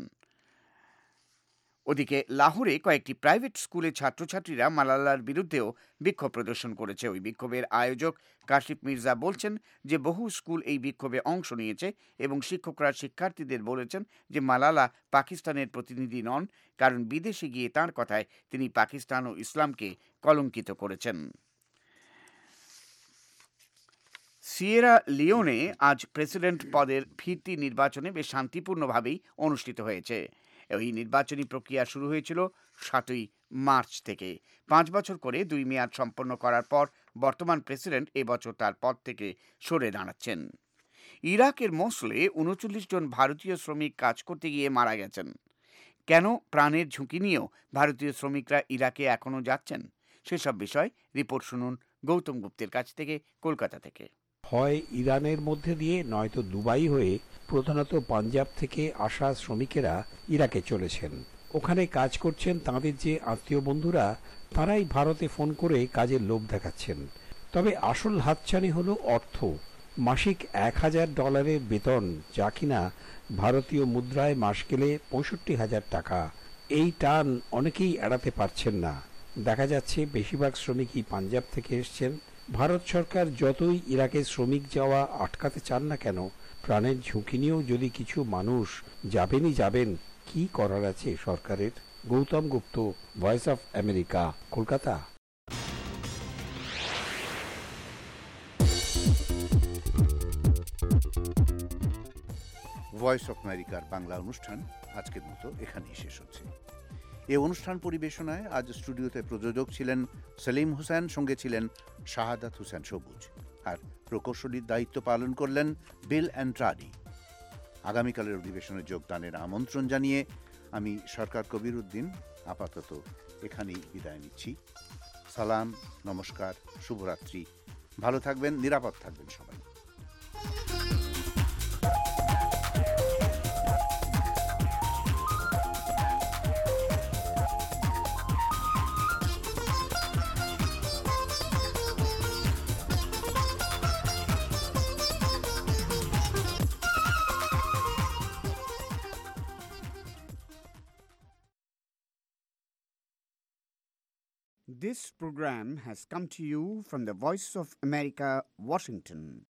ওদিকে লাহোরে কয়েকটি প্রাইভেট স্কুলের ছাত্রছাত্রীরা মালালার বিরুদ্ধেও বিক্ষোভ প্রদর্শন করেছে। ওই বিক্ষোভের আয়োজক কাশিফ মির্জা বলছেন যে বহু স্কুল এই বিক্ষোভে অংশ নিয়েছে এবং শিক্ষকরা শিক্ষার্থীদের বলেছেন যে মালালা পাকিস্তানের প্রতিনিধি নন, কারণ বিদেশে গিয়ে তাঁর কথায় তিনি পাকিস্তান ও ইসলামকে কলঙ্কিত করেছেন। সিয়েরা লিওনে আজ প্রেসিডেন্ট পদের ফিরতি নির্বাচনে বেশ শান্তিপূর্ণভাবেই অনুষ্ঠিত হয়েছে। এই নির্বাচনী প্রক্রিয়া শুরু হয়েছিল সাতই মার্চ থেকে। পাঁচ বছর করে দুই মেয়াদ সম্পন্ন করার পর বর্তমান প্রেসিডেন্ট এবছর তার পদ থেকে সরে দাঁড়াচ্ছেন। ইরাকের মোসুলে উনচল্লিশ জন ভারতীয় শ্রমিক কাজ করতে গিয়ে মারা গেছেন। কেন প্রাণের ঝুঁকি নিয়েও ভারতীয় শ্রমিকরা ইরাকে এখনও যাচ্ছেন, সেসব বিষয় রিপোর্ট শুনুন গৌতম গুপ্তের কাছ থেকে, কলকাতা থেকে। হয় ইরানের মধ্যে দিয়ে নয়তো দুবাই হয়ে প্রধানত পাঞ্জাব থেকে আসা শ্রমিকেরা ইরাকে চলেছেন। ওখানে কাজ করছেন তাঁদের যে আত্মীয় বন্ধুরা, তারাই ভারতে ফোন করে কাজের লোভ দেখাচ্ছেন। তবে আসল হাতছানি হলো অর্থ। মাসিক এক হাজার ডলারের বেতন, যা কিনা ভারতীয় মুদ্রায় মাস গেলে পঁয়ষট্টি হাজার টাকা। এই টান অনেকেই এড়াতে পারছেন না। দেখা যাচ্ছে বেশিরভাগ শ্রমিকই পাঞ্জাব থেকে এসছেন। ভারত সরকার যতই ইরাকে শ্রমিক যাওয়া আটকাতে চান না কেন, প্রাণের ঝুঁকি নিয়েও যদি কিছু মানুষ যাবেনই যাবেন, কি করার আছে সরকারের? Gautam Gupta, Voice of America, Kolkata. Voice of আমেরিকার বাংলা অনুষ্ঠান আজকের মতো এখানেই শেষ হচ্ছে। এই অনুষ্ঠান পরিবেশনায় আজ স্টুডিওতে প্রযোজক ছিলেন সেলিম হোসেন, সঙ্গে ছিলেন শাহাদাত হোসেন সবুজ, আর প্রকৌশলীর দায়িত্ব পালন করলেন বিল অ্যান্ট্রাডি। আগামীকালের অধিবেশনে যোগদানের আমন্ত্রণ জানিয়ে আমি সরকার কবির উদ্দিন আপাতত এখানেই বিদায় নিচ্ছি। সালাম, নমস্কার, শুভরাত্রি। ভালো থাকবেন, নিরাপদ থাকবেন সবাই। This program has come to you from the Voice of America, Washington.